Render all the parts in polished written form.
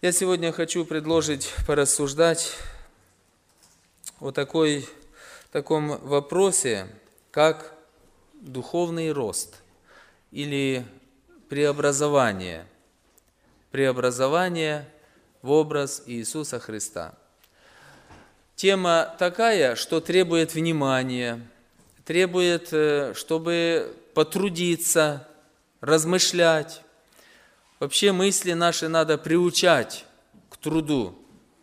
Я сегодня хочу предложить порассуждать о таком вопросе, как духовный рост или преобразование в образ Иисуса Христа. Тема такая, что требует внимания, требует, чтобы потрудиться, размышлять. Вообще мысли наши надо приучать к труду,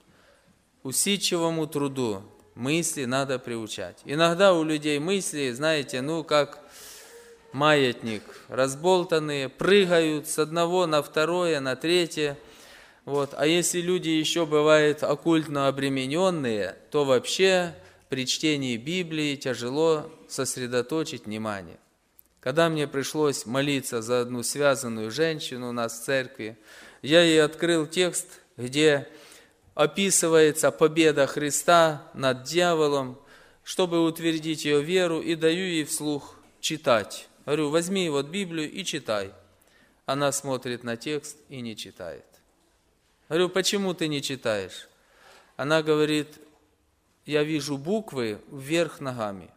усидчивому труду. Мысли надо приучать. Иногда у людей мысли, знаете, как маятник, разболтанные, прыгают с одного на второе, на третье. А если люди еще бывают оккультно обремененные, то вообще при чтении Библии тяжело сосредоточить внимание. Когда мне пришлось молиться за одну связанную женщину у нас в церкви, я ей открыл текст, где описывается победа Христа над дьяволом, чтобы утвердить ее веру, и даю ей вслух читать. Говорю, возьми Библию и читай. Она смотрит на текст и не читает. Говорю, почему ты не читаешь? Она говорит, я вижу буквы вверх ногами.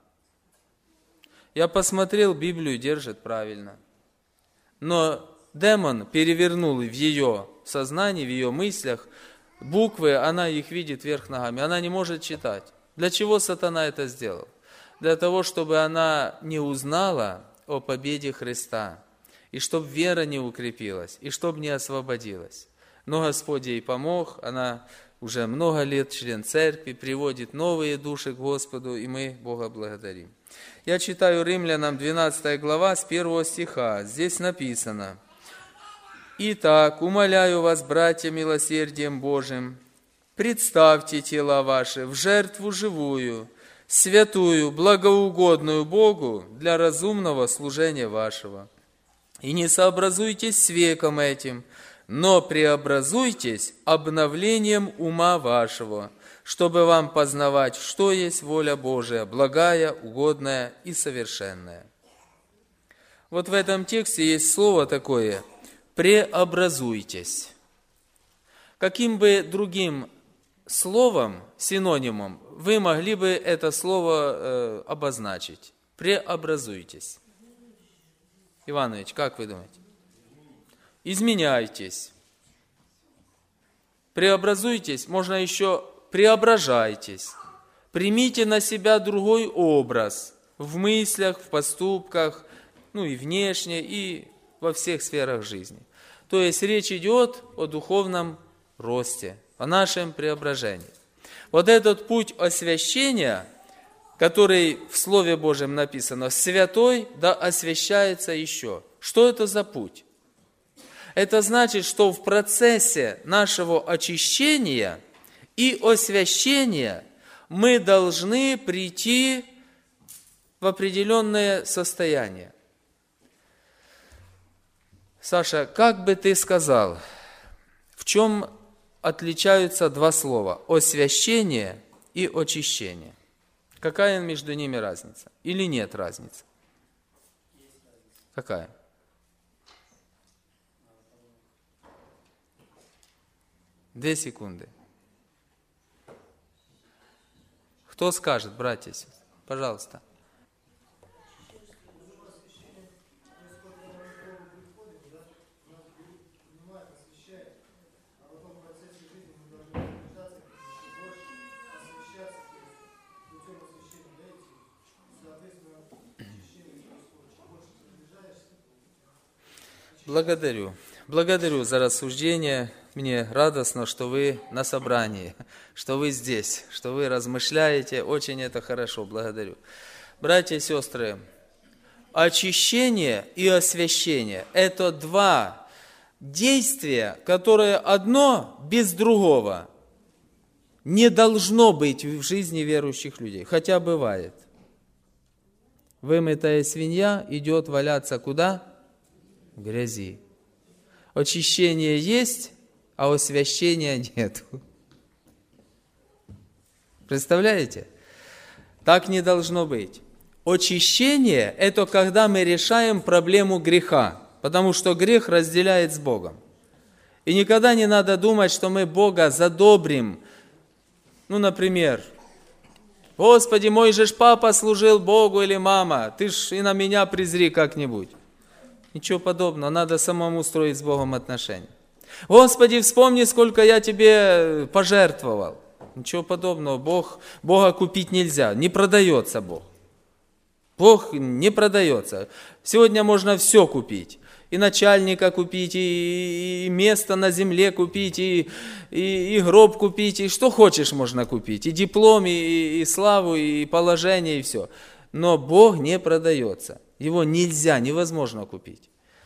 Я посмотрел, Библию держит правильно. Но демон перевернул в ее сознании, в ее мыслях буквы, она их видит вверх ногами. Она не может читать. Для чего сатана это сделал? Для того, чтобы она не узнала о победе Христа, и чтобы вера не укрепилась, и чтобы не освободилась. Но Господь ей помог, она уже много лет член церкви, приводит новые души к Господу, и мы Бога благодарим. Я читаю Римлянам 12 глава с 1 стиха. Здесь написано: «Итак, умоляю вас, братья, милосердием Божиим, представьте тела ваши в жертву живую, святую, благоугодную Богу для разумного служения вашего. И не сообразуйтесь с веком этим, но преобразуйтесь обновлением ума вашего, чтобы вам познавать, что есть воля Божия, благая, угодная и совершенная». В этом тексте есть слово такое «преобразуйтесь». Каким бы другим словом, синонимом, вы могли бы это слово обозначить? Преобразуйтесь. Иванович, как вы думаете? Изменяйтесь. Преобразуйтесь, можно еще преображайтесь. Примите на себя другой образ в мыслях, в поступках, и внешне, и во всех сферах жизни. То есть речь идет о духовном росте, о нашем преображении. Этот путь освящения, который в Слове Божьем написано, святой да освящается еще. Что это за путь? Это значит, что в процессе нашего очищения и освящения мы должны прийти в определенное состояние. Саша, как бы ты сказал, в чем отличаются два слова? Освящение и очищение. Какая между ними разница? Или нет разницы? Какая? Две секунды. Кто скажет, братья и сестры? Пожалуйста. Благодарю за рассуждение. Мне радостно, что вы на собрании, что вы здесь, что вы размышляете. Очень это хорошо. Благодарю. Братья и сестры, очищение и освящение – это два действия, которые одно без другого не должно быть в жизни верующих людей. Хотя бывает. Вымытая свинья идет валяться куда? В грязи. Очищение есть, а освящения нет. Представляете? Так не должно быть. Очищение – это когда мы решаем проблему греха, потому что грех разделяет с Богом. И никогда не надо думать, что мы Бога задобрим. Ну, например, «Господи, мой же ж папа служил Богу или мама, ты ж и на меня презри как-нибудь». Ничего подобного, надо самому строить с Богом отношения. «Господи, вспомни, сколько я тебе пожертвовал». Ничего подобного, Бога купить нельзя, не продается Бог. Бог не продается. Сегодня можно все купить. И начальника купить, и место на земле купить, и гроб купить, и что хочешь можно купить. И диплом, и славу, и положение, и все. Но Бог не продается. Его нельзя, невозможно купить.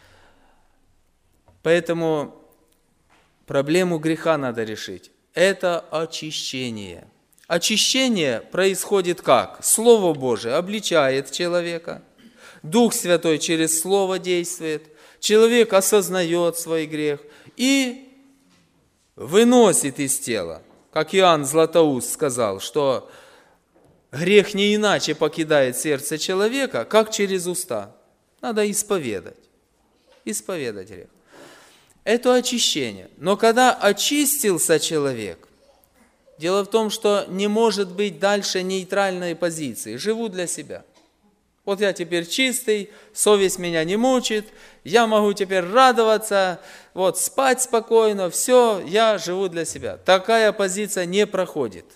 Поэтому проблему греха надо решить. Это очищение. Очищение происходит как? Слово Божие обличает человека. Дух Святой через Слово действует. Человек осознает свой грех и выносит из тела. Как Иоанн Златоуст сказал, что грех не иначе покидает сердце человека, как через уста. Надо исповедать. Исповедать грех. Это очищение. Но когда очистился человек, дело в том, что не может быть дальше нейтральной позиции. Живу для себя. Вот я теперь чистый, совесть меня не мучит, я могу теперь радоваться, вот спать спокойно, все, я живу для себя. Такая позиция не проходит.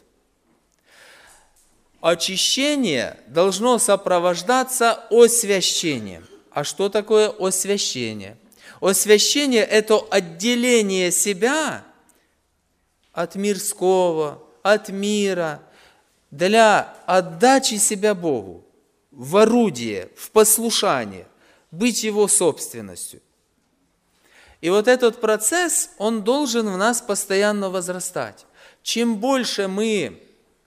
Очищение должно сопровождаться освящением. А что такое освящение? Освящение – это отделение себя от мирского, от мира, для отдачи себя Богу, в орудие, в послушание, быть Его собственностью. И вот этот процесс, он должен в нас постоянно возрастать. Чем больше мы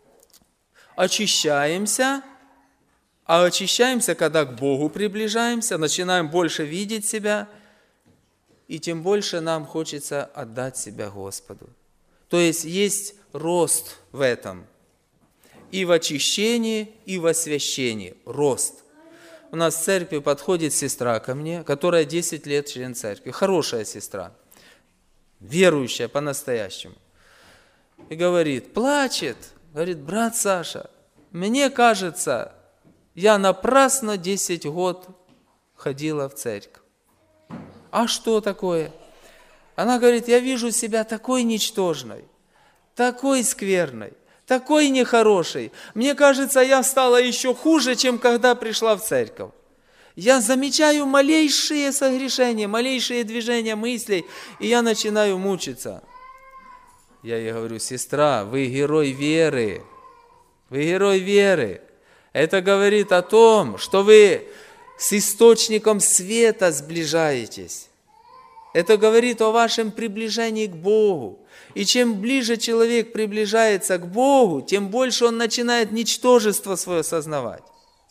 очищаемся, а очищаемся, когда к Богу приближаемся, начинаем больше видеть себя, и тем больше нам хочется отдать себя Господу. То есть рост в этом. И в очищении, и в освящении. Рост. У нас в церкви подходит сестра ко мне, которая 10 лет член церкви. Хорошая сестра. Верующая по-настоящему. И говорит, плачет. Говорит, брат Саша, мне кажется, я напрасно 10 год ходила в церковь. А что такое? Она говорит, я вижу себя такой ничтожной, такой скверной, такой нехорошей. Мне кажется, я стала еще хуже, чем когда пришла в церковь. Я замечаю малейшие согрешения, малейшие движения мыслей, и я начинаю мучиться. Я ей говорю, сестра, вы герой веры. Вы герой веры. Это говорит о том, что вы с источником света сближаетесь. Это говорит о вашем приближении к Богу. И чем ближе человек приближается к Богу, тем больше он начинает ничтожество свое сознавать.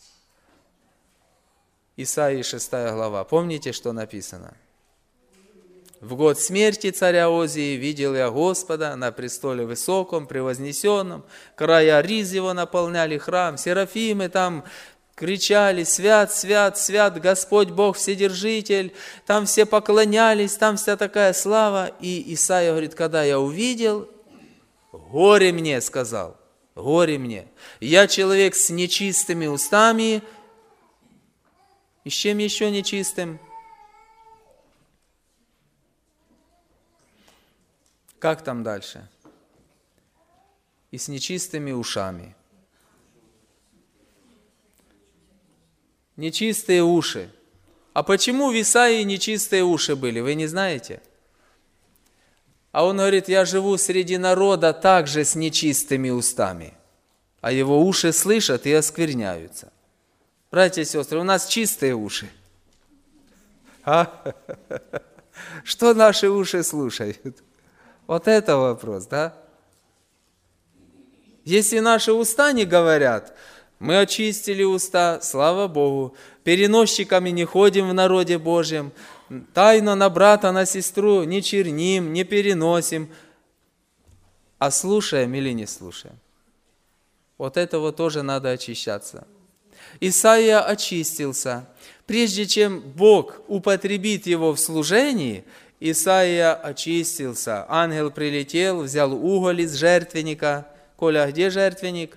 Исаии 6 глава. Помните, что написано? В год смерти царя Озии видел я Господа на престоле высоком, превознесенном, края риз его наполняли храм, серафимы там кричали: «Свят, свят, свят Господь Бог Вседержитель!» Там все поклонялись, там вся такая слава. И Исаия говорит, когда я увидел, горе мне, сказал, горе мне. Я человек с нечистыми устами. И с чем еще нечистым? Как там дальше? И с нечистыми ушами. Нечистые уши. А почему в Исаии нечистые уши были, вы не знаете? А он говорит, я живу среди народа также с нечистыми устами, а его уши слышат и оскверняются. Братья и сестры, у нас чистые уши. Что наши уши слушают? Вот это вопрос, да? Если наши уста не говорят, мы очистили уста, слава Богу, переносчиками не ходим в народе Божьем, тайно на брата, на сестру не черним, не переносим, а слушаем или не слушаем. Вот этого тоже надо очищаться. Исаия очистился. Прежде чем Бог употребит его в служении, Исаия очистился. Ангел прилетел, взял уголь из жертвенника. Коля, где жертвенник?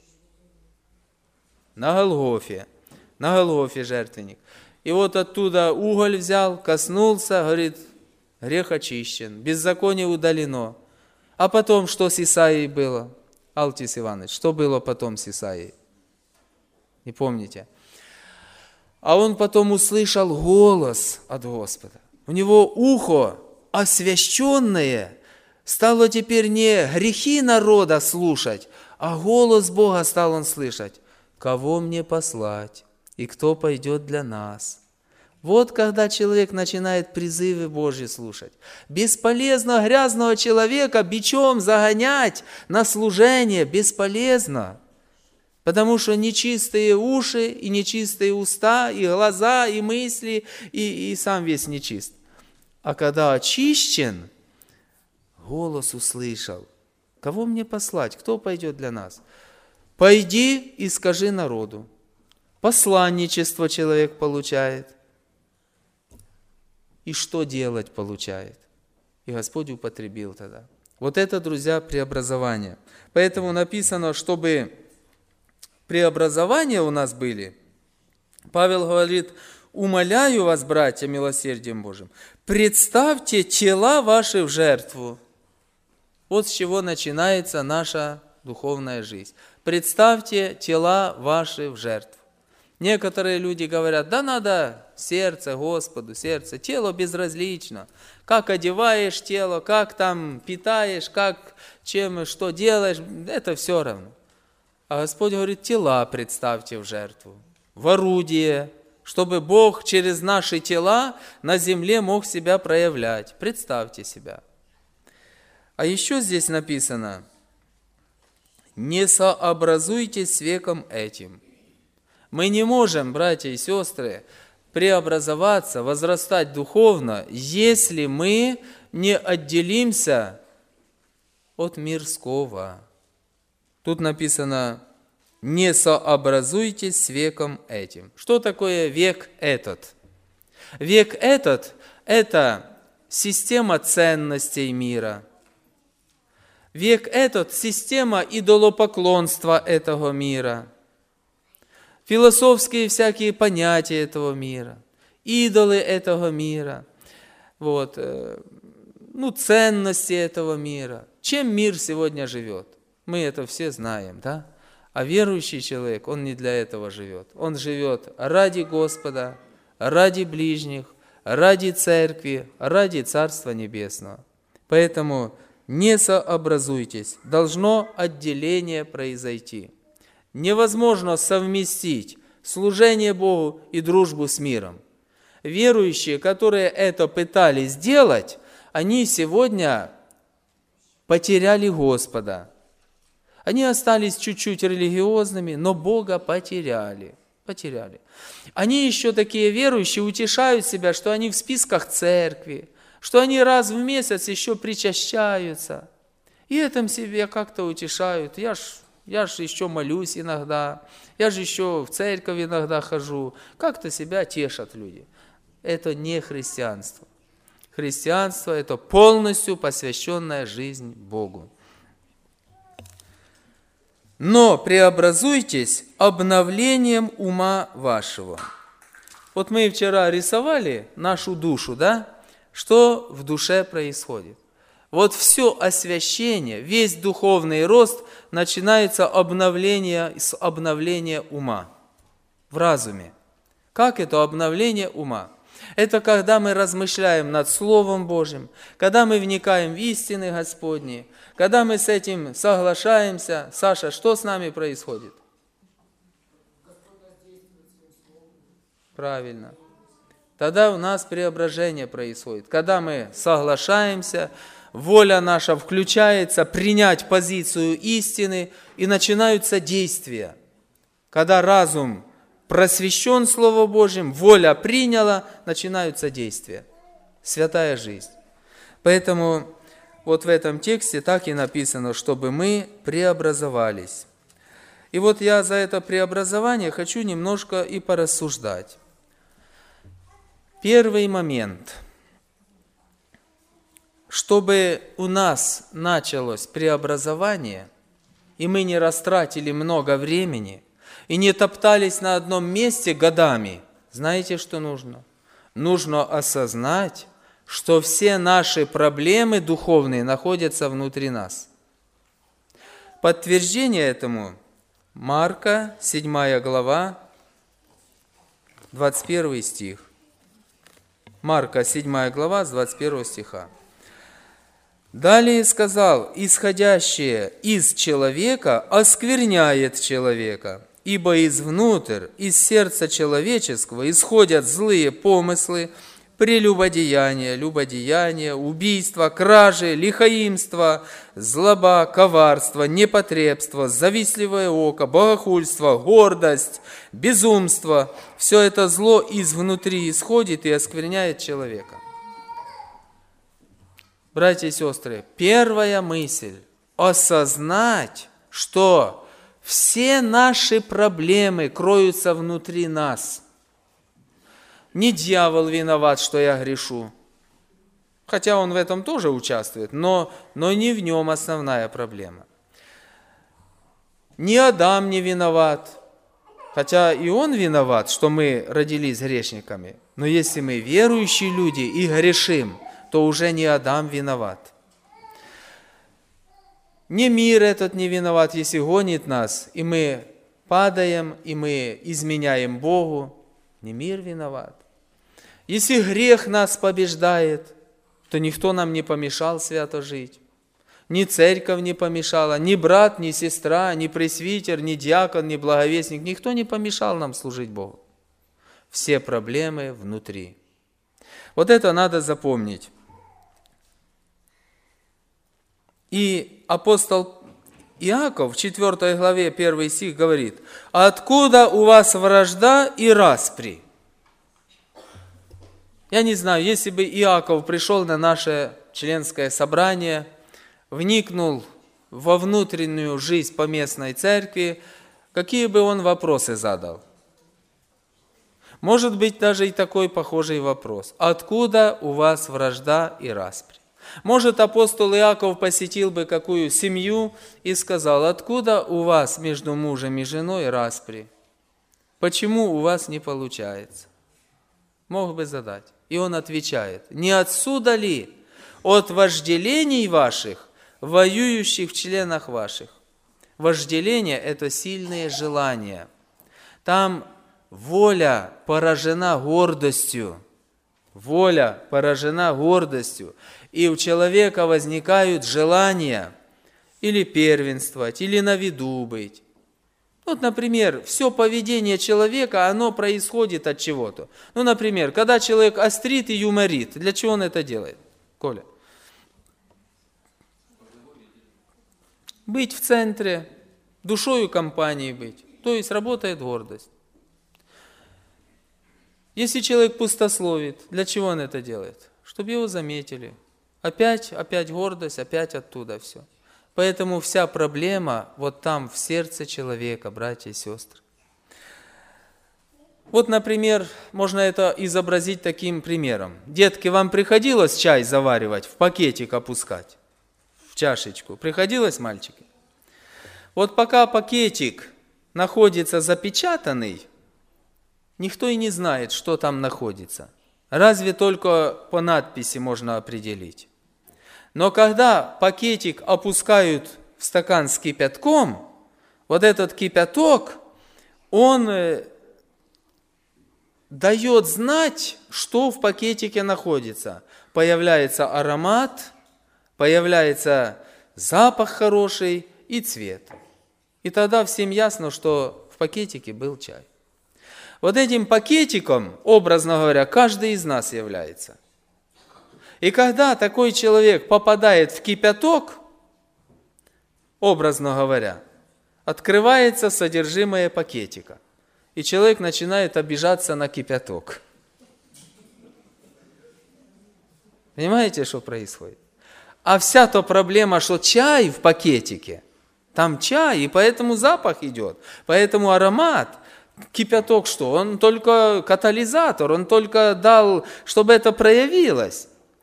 На Голгофе. На Голгофе жертвенник. И вот оттуда уголь взял, коснулся, говорит, грех очищен, беззаконие удалено. А потом что с Исаией было? Алтис Иванович, что было потом с Исаией? Не помните? А он потом услышал голос от Господа. У него ухо освященное стало теперь не грехи народа слушать, а голос Бога стал он слышать. Кого мне послать и кто пойдет для нас? Вот когда человек начинает призывы Божьи слушать. Бесполезно грязного человека бичом загонять на служение, бесполезно. Потому что нечистые уши, и нечистые уста, и глаза, и мысли, и сам весь нечист. А когда очищен, голос услышал. Кого мне послать? Кто пойдет для нас? Пойди и скажи народу. Посланничество человек получает. И что делать получает? И Господь употребил тогда. Вот это, друзья, преобразование. Поэтому написано, чтобы преобразования у нас были, Павел говорит, умоляю вас, братья, милосердием Божьим, представьте тела ваши в жертву. Вот с чего начинается наша духовная жизнь. Представьте тела ваши в жертву. Некоторые люди говорят, да надо сердце Господу, сердце, тело безразлично. Как одеваешь тело, как там питаешь, как, чем, что делаешь, это все равно. А Господь говорит, тела представьте в жертву, в орудие, чтобы Бог через наши тела на земле мог себя проявлять. Представьте себя. А еще здесь написано, не сообразуйтесь с веком этим. Мы не можем, братья и сестры, преобразоваться, возрастать духовно, если мы не отделимся от мирского. Тут написано, не сообразуйтесь с веком этим. Что такое век этот? Век этот – это система ценностей мира. Век этот – система идолопоклонства этого мира. Философские всякие понятия этого мира, идолы этого мира, ценности этого мира. Чем мир сегодня живет? Мы это все знаем, да? А верующий человек, он не для этого живет. Он живет ради Господа, ради ближних, ради церкви, ради Царства Небесного. Поэтому не сообразуйтесь, должно отделение произойти. Невозможно совместить служение Богу и дружбу с миром. Верующие, которые это пытались сделать, они сегодня потеряли Господа. Они остались чуть-чуть религиозными, но Бога потеряли. Они еще такие верующие утешают себя, что они в списках церкви, что они раз в месяц еще причащаются. И этим себя как-то утешают. Я ж еще молюсь иногда, я же еще в церковь иногда хожу. Как-то себя тешат люди. Это не христианство. Христианство – это полностью посвященная жизнь Богу. Но преобразуйтесь обновлением ума вашего. Вот мы вчера рисовали нашу душу, да? Что в душе происходит? Вот все освящение, весь духовный рост начинается с обновления ума в разуме. Как это обновление ума? Это когда мы размышляем над Словом Божьим, когда мы вникаем в истины Господни, когда мы с этим соглашаемся. Саша, что с нами происходит? Правильно. Тогда у нас преображение происходит. Когда мы соглашаемся, воля наша включается принять позицию истины, и начинаются действия. Когда разум просвещен Словом Божьим, воля приняла, начинаются действия. Святая жизнь. Поэтому вот в этом тексте так и написано, чтобы мы преобразовались. И вот я за это преобразование хочу немножко и порассуждать. Первый момент. чтобы у нас началось преобразование, и мы не растратили много времени, и не топтались на одном месте годами, знаете, что нужно? Нужно осознать, что все наши проблемы духовные находятся внутри нас. Подтверждение этому Марка, 7 глава, 21 стих. Марка, 7 глава, с 21 стиха. Далее сказал: «Исходящее из человека оскверняет человека, ибо извнутрь, из сердца человеческого исходят злые помыслы, прелюбодеяние, любодеяние, убийство, кражи, лихоимство, злоба, коварство, непотребство, завистливое око, богохульство, гордость, безумство. Все это зло изнутри исходит и оскверняет человека». Братья и сестры, первая мысль – осознать, что все наши проблемы кроются внутри нас. Не дьявол виноват, что я грешу, хотя он в этом тоже участвует, но не в нем основная проблема. Не Адам не виноват, хотя и он виноват, что мы родились грешниками, но если мы верующие люди и грешим, то уже не Адам виноват. Не мир этот не виноват, если гонит нас, и мы падаем, и мы изменяем Богу. Не мир виноват. Если грех нас побеждает, то никто нам не помешал свято жить. Ни церковь не помешала, ни брат, ни сестра, ни пресвитер, ни диакон, ни благовестник. Никто не помешал нам служить Богу. Все проблемы внутри. Вот это надо запомнить. И апостол Иаков в 4 главе 1 стих говорит: «Откуда у вас вражда и распри?» Я не знаю, если бы Иаков пришел на наше членское собрание, вникнул во внутреннюю жизнь поместной церкви, какие бы он вопросы задал? Может быть, даже и такой похожий вопрос. Откуда у вас вражда и распри? Может, апостол Иаков посетил бы какую семью и сказал: откуда у вас между мужем и женой распри? Почему у вас не получается? Мог бы задать. И он отвечает: не отсюда ли от вожделений ваших, воюющих в членах ваших? Вожделение – это сильные желания. Там воля поражена гордостью. Воля поражена гордостью. И у человека возникают желания или первенствовать, или на виду быть. Вот, например, все поведение человека, оно происходит от чего-то. Ну, например, когда человек острит и юморит, для чего он это делает? Коля? Быть в центре, душою компании быть. То есть работает гордость. Если человек пустословит, для чего он это делает? Чтобы его заметили. Опять гордость, опять оттуда все. Поэтому вся проблема вот там, в сердце человека, братья и сестры. Вот, например, можно это изобразить таким примером. Детки, вам приходилось чай заваривать, в пакетик опускать, в чашечку? Приходилось, мальчики? Вот пока пакетик находится запечатанный, никто и не знает, что там находится. Разве только по надписи можно определить. Но когда пакетик опускают в стакан с кипятком, вот этот кипяток, он дает знать, что в пакетике находится. Появляется аромат, появляется запах хороший и цвет. И тогда всем ясно, что в пакетике был чай. Вот этим пакетиком, образно говоря, каждый из нас является. И когда такой человек попадает в кипяток, образно говоря, открывается содержимое пакетика. И человек начинает обижаться на кипяток. Понимаете, что происходит? А вся та проблема, что чай в пакетике, там чай, и поэтому запах идет, поэтому аромат. Кипяток что? Он только катализатор, он только дал, чтобы это проявилось.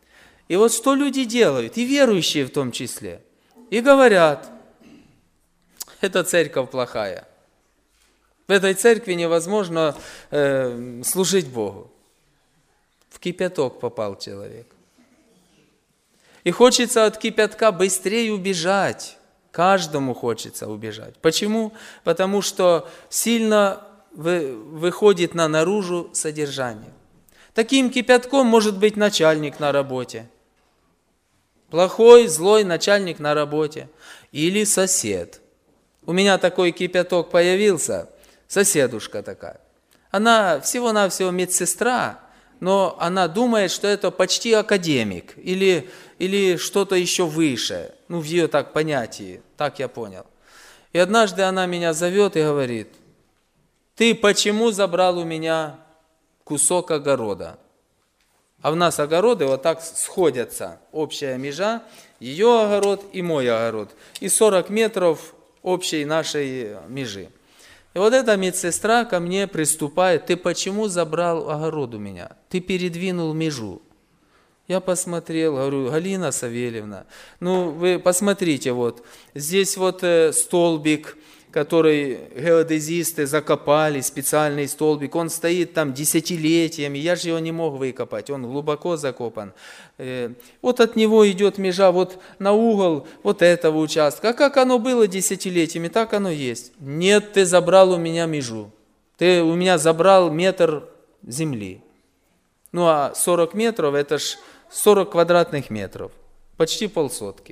И вот что люди делают, и верующие в том числе, и говорят, эта церковь плохая. В этой церкви невозможно служить Богу. В кипяток попал человек. И хочется от кипятка быстрее убежать. Каждому хочется убежать. Почему? Потому что сильно выходит наружу содержание. Таким кипятком может быть начальник на работе. Плохой, злой начальник на работе. Или сосед. У меня такой кипяток появился, соседушка такая. Она всего-навсего медсестра, но она думает, что это почти академик или что-то еще выше. В ее так понятии, так я понял. И однажды она меня зовет и говорит, ты почему забрал у меня кусок огорода? А у нас огороды вот так сходятся, общая межа, ее огород и мой огород. И 40 метров общей нашей межи. И вот эта медсестра ко мне приступает, ты почему забрал огород у меня? Ты передвинул межу. Я посмотрел, говорю, Галина Савельевна, вы посмотрите, вот здесь вот столбик, который геодезисты закопали, специальный столбик, он стоит там десятилетиями, я же его не мог выкопать, он глубоко закопан. Вот от него идет межа, вот на угол вот этого участка. А как оно было десятилетиями, так оно есть. Нет, ты забрал у меня межу, ты у меня забрал метр земли. А 40 метров, это ж 40 квадратных метров, почти полсотки.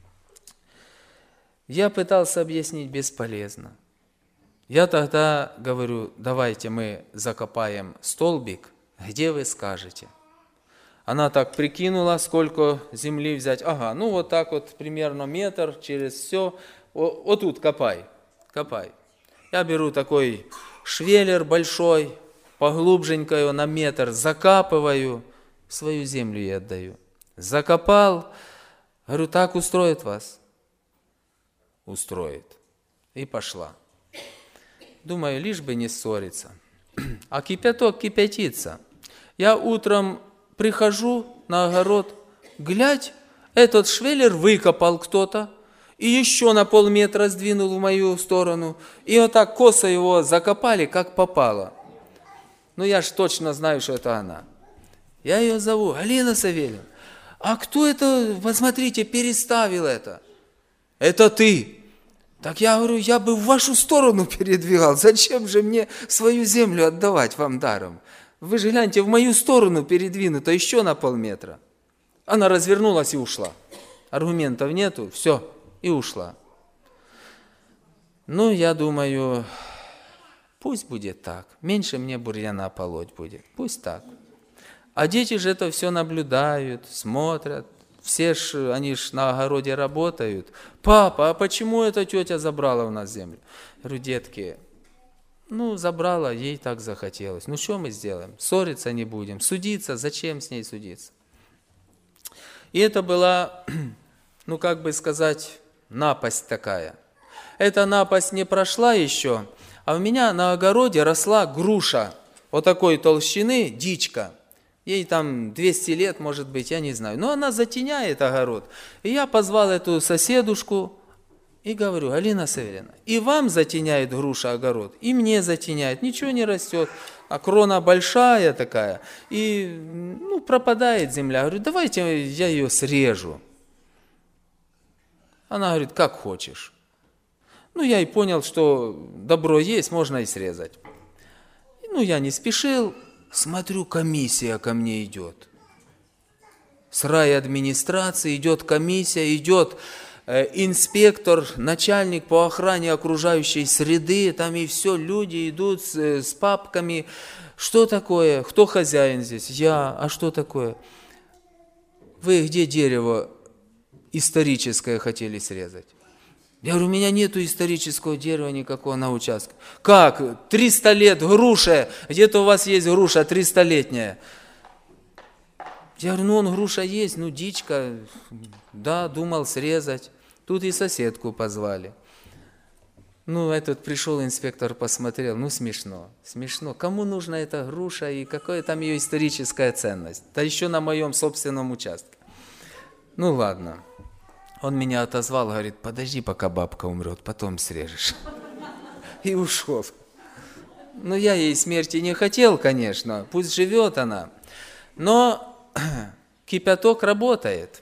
Я пытался объяснить, бесполезно. Я тогда говорю, давайте мы закопаем столбик, где вы скажете. Она так прикинула, сколько земли взять. Ага, вот так вот примерно метр через все. Вот тут копай. Я беру такой швеллер большой, поглубженько его на метр, закапываю, свою землю ей отдаю. Закопал, говорю, так устроит вас? Устроит. И пошла. Думаю, лишь бы не ссориться. А кипяток кипятится. Я утром прихожу на огород, глядь, этот швеллер выкопал кто-то, и еще на полметра сдвинул в мою сторону, и вот так косо его закопали, как попало. Я ж точно знаю, что это она. Я ее зову, Галина Савельевна, а кто это, посмотрите, переставил это? Это ты. Так я говорю, я бы в вашу сторону передвигал, зачем же мне свою землю отдавать вам даром? Вы же гляньте, в мою сторону передвинуто еще на полметра. Она развернулась и ушла. Аргументов нету, все, и ушла. Я думаю, пусть будет так, меньше мне бурьяна полоть будет, пусть так. А дети же это все наблюдают, смотрят. Все ж, они ж на огороде работают. Папа, а почему эта тетя забрала у нас землю? Я говорю, детки, забрала, ей так захотелось. Что мы сделаем? Ссориться не будем, судиться, зачем с ней судиться? И это была, как бы сказать, напасть такая. Эта напасть не прошла еще, а у меня на огороде росла груша, вот такой толщины, дичка. Ей там 200 лет, может быть, я не знаю. Но она затеняет огород. И я позвал эту соседушку и говорю, Галина Савельевна, и вам затеняет груша огород, и мне затеняет. Ничего не растет, а крона большая такая. И пропадает земля. Я говорю, давайте я ее срежу. Она говорит, как хочешь. Я и понял, что добро есть, можно и срезать. Я не спешил. Смотрю, комиссия ко мне идет. С райадминистрации идет комиссия, идет инспектор, начальник по охране окружающей среды, там и все, люди идут с папками. Что такое? Кто хозяин здесь? Я. А что такое? Вы где дерево историческое хотели срезать? Я говорю, у меня нету исторического дерева никакого на участке. Как? 300 лет груша. Где-то у вас есть груша 300-летняя. Я говорю, груша есть, дичка. Да, думал срезать. Тут и соседку позвали. Этот пришел инспектор, посмотрел. Смешно. Смешно. Кому нужна эта груша и какая там ее историческая ценность? Да еще на моем собственном участке. Ну ладно. Он меня отозвал, говорит, подожди, пока бабка умрет, потом срежешь. И ушел. Ну, я ей смерти не хотел, конечно, пусть живет она. Но кипяток работает.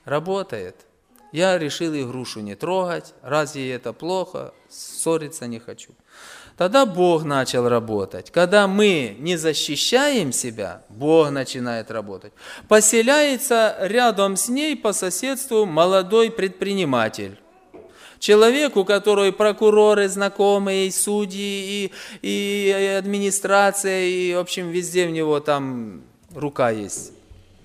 Я решил и грушу не трогать, раз ей это плохо, ссориться не хочу. Тогда Бог начал работать. Когда мы не защищаем себя, Бог начинает работать. Поселяется рядом с ней по соседству молодой предприниматель. Человек, у которого прокуроры знакомые, и судьи, и администрация, и, в общем, везде у него там рука есть.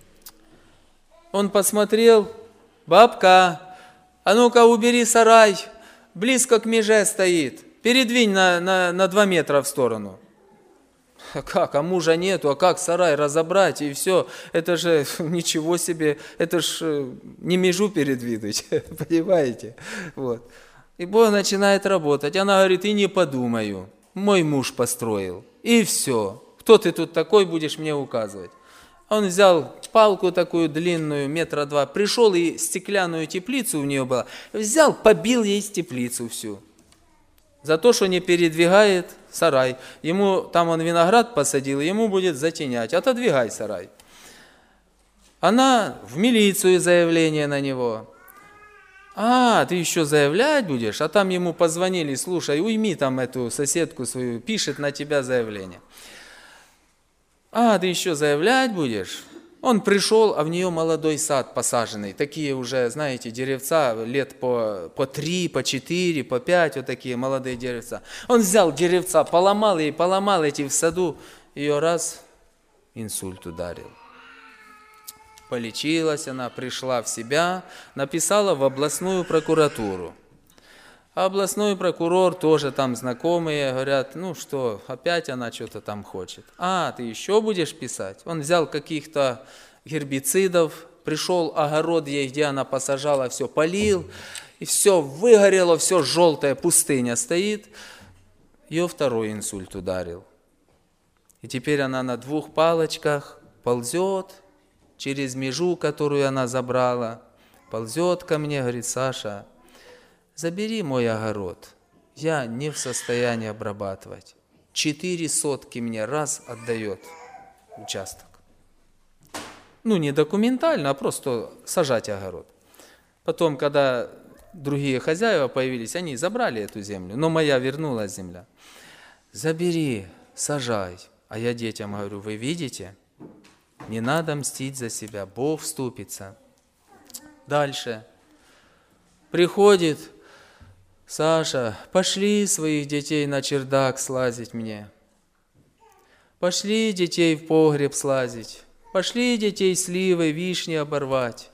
Он посмотрел, бабка, а ну-ка убери сарай, близко к меже стоит. Передвинь на 2 метра в сторону. А как? А мужа нету, а как сарай разобрать? И все, это же ничего себе, это ж не межу передвинуть, понимаете? Вот. И Бог начинает работать. Она говорит, и не подумаю, мой муж построил. И все. Кто ты тут такой, будешь мне указывать? Он взял палку такую длинную, 2 метра, пришел и стеклянную теплицу у нее была, взял, побил ей теплицу всю. За то, что не передвигает сарай. Ему, там он виноград посадил, ему будет затенять. Отодвигай сарай. Она в милицию заявление на него. А, ты еще заявлять будешь? А там ему позвонили, слушай, уйми там эту соседку свою, пишет на тебя заявление. А, ты еще заявлять будешь? Он пришел, а в нее молодой сад посаженный. Такие уже, знаете, деревца лет по 3, по 4, по 5, вот такие молодые деревца. Он взял деревца, поломал эти в саду. Ее раз, инсульт ударил. Полечилась она, пришла в себя, написала в областную прокуратуру. А областной прокурор, тоже там знакомые, говорят, ну что, опять она что-то там хочет. А, ты еще будешь писать? Он взял каких-то гербицидов, пришел огород ей, где она посажала, все полил, и все выгорело, все желтое, пустыня стоит. Ее 2-й инсульт ударил. И теперь она на 2 палочках ползет через межу, которую она забрала, ползет ко мне, говорит, Саша, забери мой огород, я не в состоянии обрабатывать. 4 сотки мне раз отдает участок. Ну, не документально, а просто сажать огород. Потом, когда другие хозяева появились, они забрали эту землю, но моя вернулась земля. Забери, сажай. А я детям говорю, вы видите, не надо мстить за себя, Бог вступится. Дальше. Приходит, Саша, пошли своих детей на чердак слазить мне. Пошли детей в погреб слазить. Пошли детей сливы, вишни оборвать.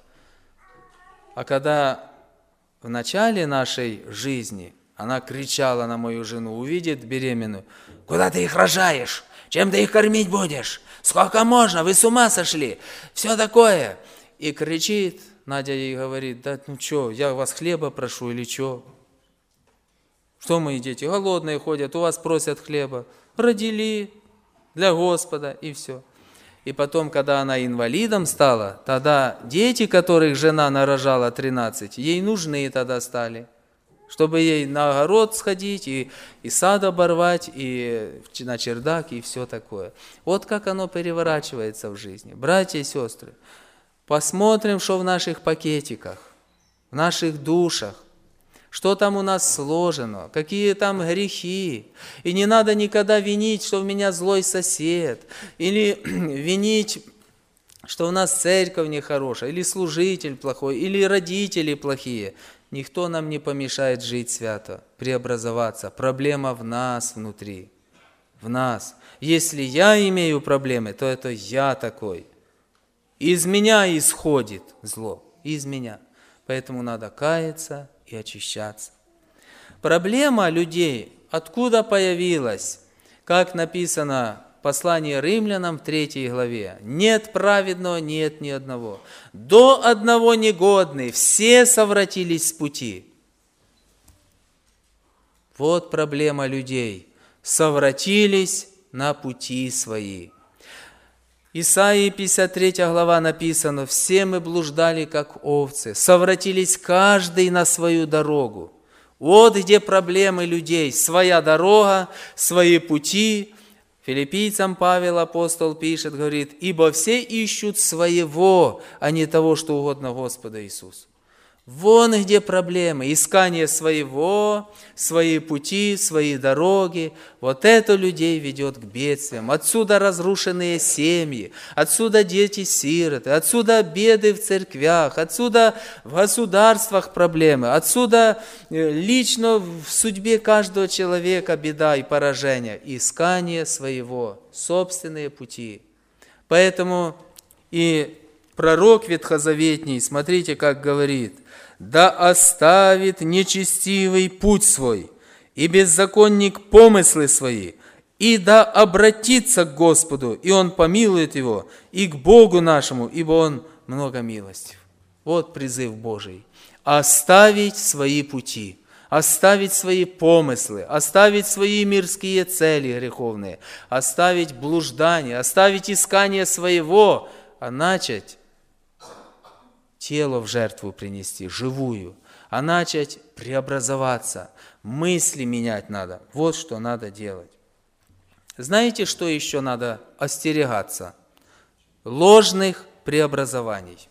А когда в начале нашей жизни она кричала на мою жену, увидит беременную, куда ты их рожаешь? Чем ты их кормить будешь? Сколько можно? Вы с ума сошли? Все такое. И кричит, Надя ей говорит, да ну что, я вас хлеба прошу или что? Что мои дети? Голодные ходят, у вас просят хлеба. Родили для Господа и все. И потом, когда она инвалидом стала, тогда дети, которых жена нарожала 13, ей нужны тогда стали. Чтобы ей на огород сходить, и сад оборвать, и на чердак, и все такое. Вот как оно переворачивается в жизни. Братья и сестры, посмотрим, что в наших пакетиках, в наших душах, что там у нас сложено, какие там грехи. И не надо никогда винить, что у меня злой сосед, или винить, что у нас церковь нехорошая, или служитель плохой, или родители плохие. Никто нам не помешает жить свято, преобразоваться. Проблема в нас внутри, в нас. Если я имею проблемы, то это я такой. Из меня исходит зло, из меня. Поэтому надо каяться и очищаться. Проблема людей откуда появилась? Как написано в послании Римлянам в 3 главе. Нет праведного, нет ни одного. До одного негодный, все совратились с пути. Вот проблема людей. Совратились на пути свои. Исаии 53 глава написано: «Все мы блуждали, как овцы, совратились каждый на свою дорогу». Вот где проблемы людей. Своя дорога, свои пути. Филиппийцам Павел, апостол, пишет, говорит: «Ибо все ищут своего, а не того, что угодно Господу Иисусу». Вон где проблемы. Искание своего, свои пути, свои дороги. Вот это людей ведет к бедствиям. Отсюда разрушенные семьи, отсюда дети-сироты, отсюда беды в церквях, отсюда в государствах проблемы, отсюда лично в судьбе каждого человека беда и поражение. Искание своего, собственные пути. Поэтому и пророк ветхозаветний, смотрите, как говорит: «Да оставит нечестивый путь свой, и беззаконник помыслы свои, и да обратится к Господу, и Он помилует его, и к Богу нашему, ибо Он много милостив». Вот призыв Божий. Оставить свои пути, оставить свои помыслы, оставить свои мирские цели греховные, оставить блуждание, оставить искание своего, а начать тело в жертву принести, живую, а начать преобразоваться, мысли менять надо. Вот что надо делать. Знаете, что еще надо остерегаться? Ложных преобразований.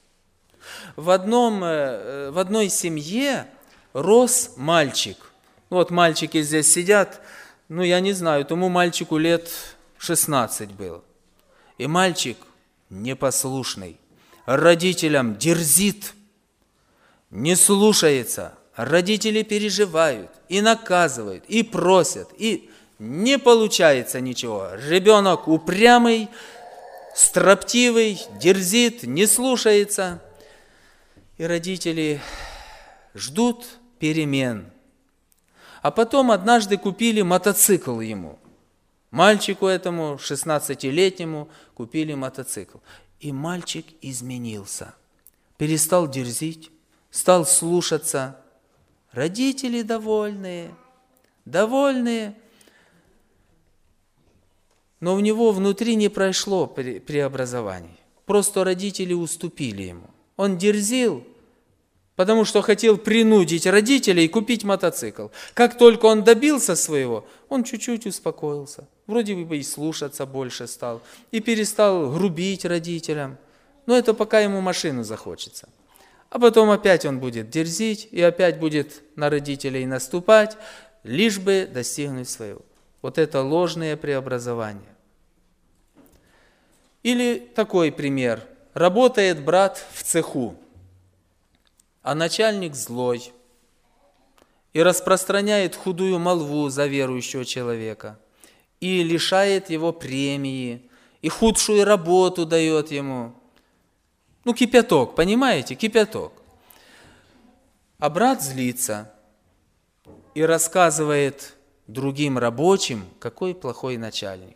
В одной семье рос мальчик. Вот мальчики здесь сидят, я не знаю, тому мальчику лет 16 было. И мальчик непослушный. Родителям дерзит, не слушается, родители переживают и наказывают, и просят, и не получается ничего. Ребенок упрямый, строптивый, дерзит, не слушается. И родители ждут перемен. А потом однажды купили мотоцикл ему. Мальчику этому, 16-летнему, купили мотоцикл. И мальчик изменился, перестал дерзить, стал слушаться. Родители довольные, но у него внутри не прошло преобразований. Просто родители уступили ему. Он дерзил, потому что хотел принудить родителей купить мотоцикл. Как только он добился своего, он чуть-чуть успокоился. Вроде бы и слушаться больше стал, и перестал грубить родителям. Но это пока ему машину захочется. А потом опять он будет дерзить, и опять будет на родителей наступать, лишь бы достигнуть своего. Вот это ложное преобразование. Или такой пример. Работает брат в цеху, а начальник злой и распространяет худую молву за верующего человека, и лишает его премии, и худшую работу дает ему. Кипяток, понимаете, кипяток. А брат злится и рассказывает другим рабочим, какой плохой начальник.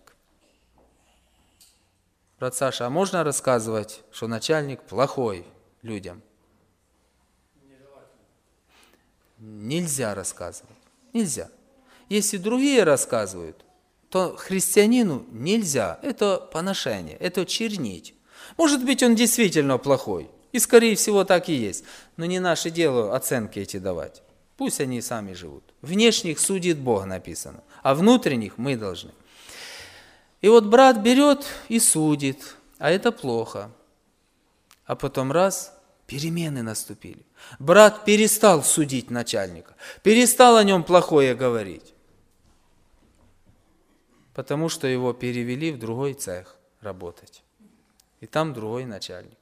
Брат Саша, а можно рассказывать, что начальник плохой людям? Нельзя рассказывать. Нельзя. Если другие рассказывают, то христианину нельзя. Это поношение, это чернить. Может быть, он действительно плохой. И, скорее всего, так и есть. Но не наше дело оценки эти давать. Пусть они сами живут. Внешних судит Бог, написано. А внутренних мы должны. И вот брат берет и судит. А это плохо. А потом раз, перемены наступили. Брат перестал судить начальника. Перестал о нем плохое говорить. Потому что его перевели в другой цех работать. И там другой начальник.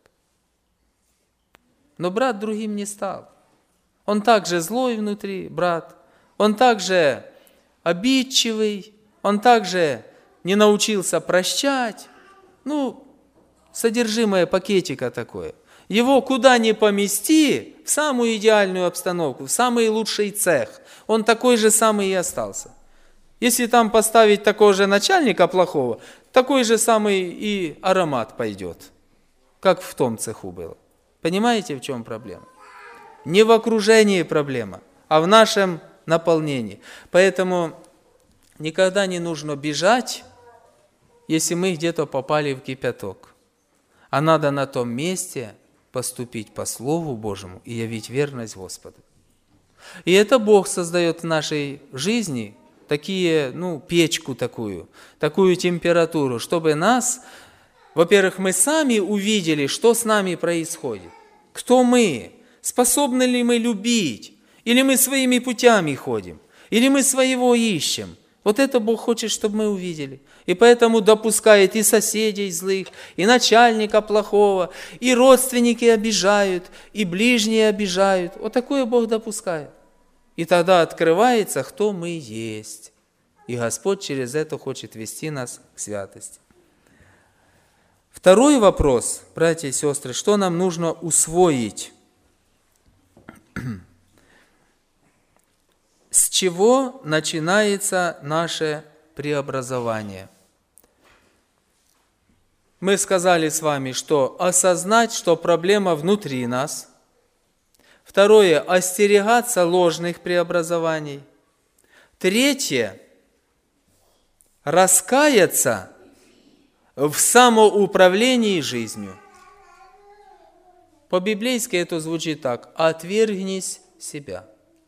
Но брат другим не стал. Он также злой внутри, брат. Он также обидчивый. Он также не научился прощать. Содержимое пакетика такое. Его куда ни помести, в самую идеальную обстановку, в самый лучший цех. Он такой же самый и остался. Если там поставить такого же начальника плохого, такой же самый и аромат пойдет, как в том цеху было. Понимаете, в чем проблема? Не в окружении проблема, а в нашем наполнении. Поэтому никогда не нужно бежать если мы где-то попали в кипяток, а надо на том месте поступить по Слову Божьему и явить верность Господу. И это Бог создает в нашей жизни такие, печку такую температуру, чтобы нас, во-первых, мы сами увидели, что с нами происходит. Кто мы? Способны ли мы любить? Или мы своими путями ходим? Или мы своего ищем? Вот это Бог хочет, чтобы мы увидели. И поэтому допускает и соседей злых, и начальника плохого, и родственники обижают, и ближние обижают. Вот такое Бог допускает. И тогда открывается, кто мы есть. И Господь через это хочет вести нас к святости. Второй вопрос, братья и сестры, что нам нужно усвоить? С чего начинается наше преобразование? Мы сказали с вами, что осознать, что проблема внутри нас. Второе, остерегаться ложных преобразований. Третье, раскаяться в самоуправлении жизнью. По-библейски это звучит так: «Отвергнись себя».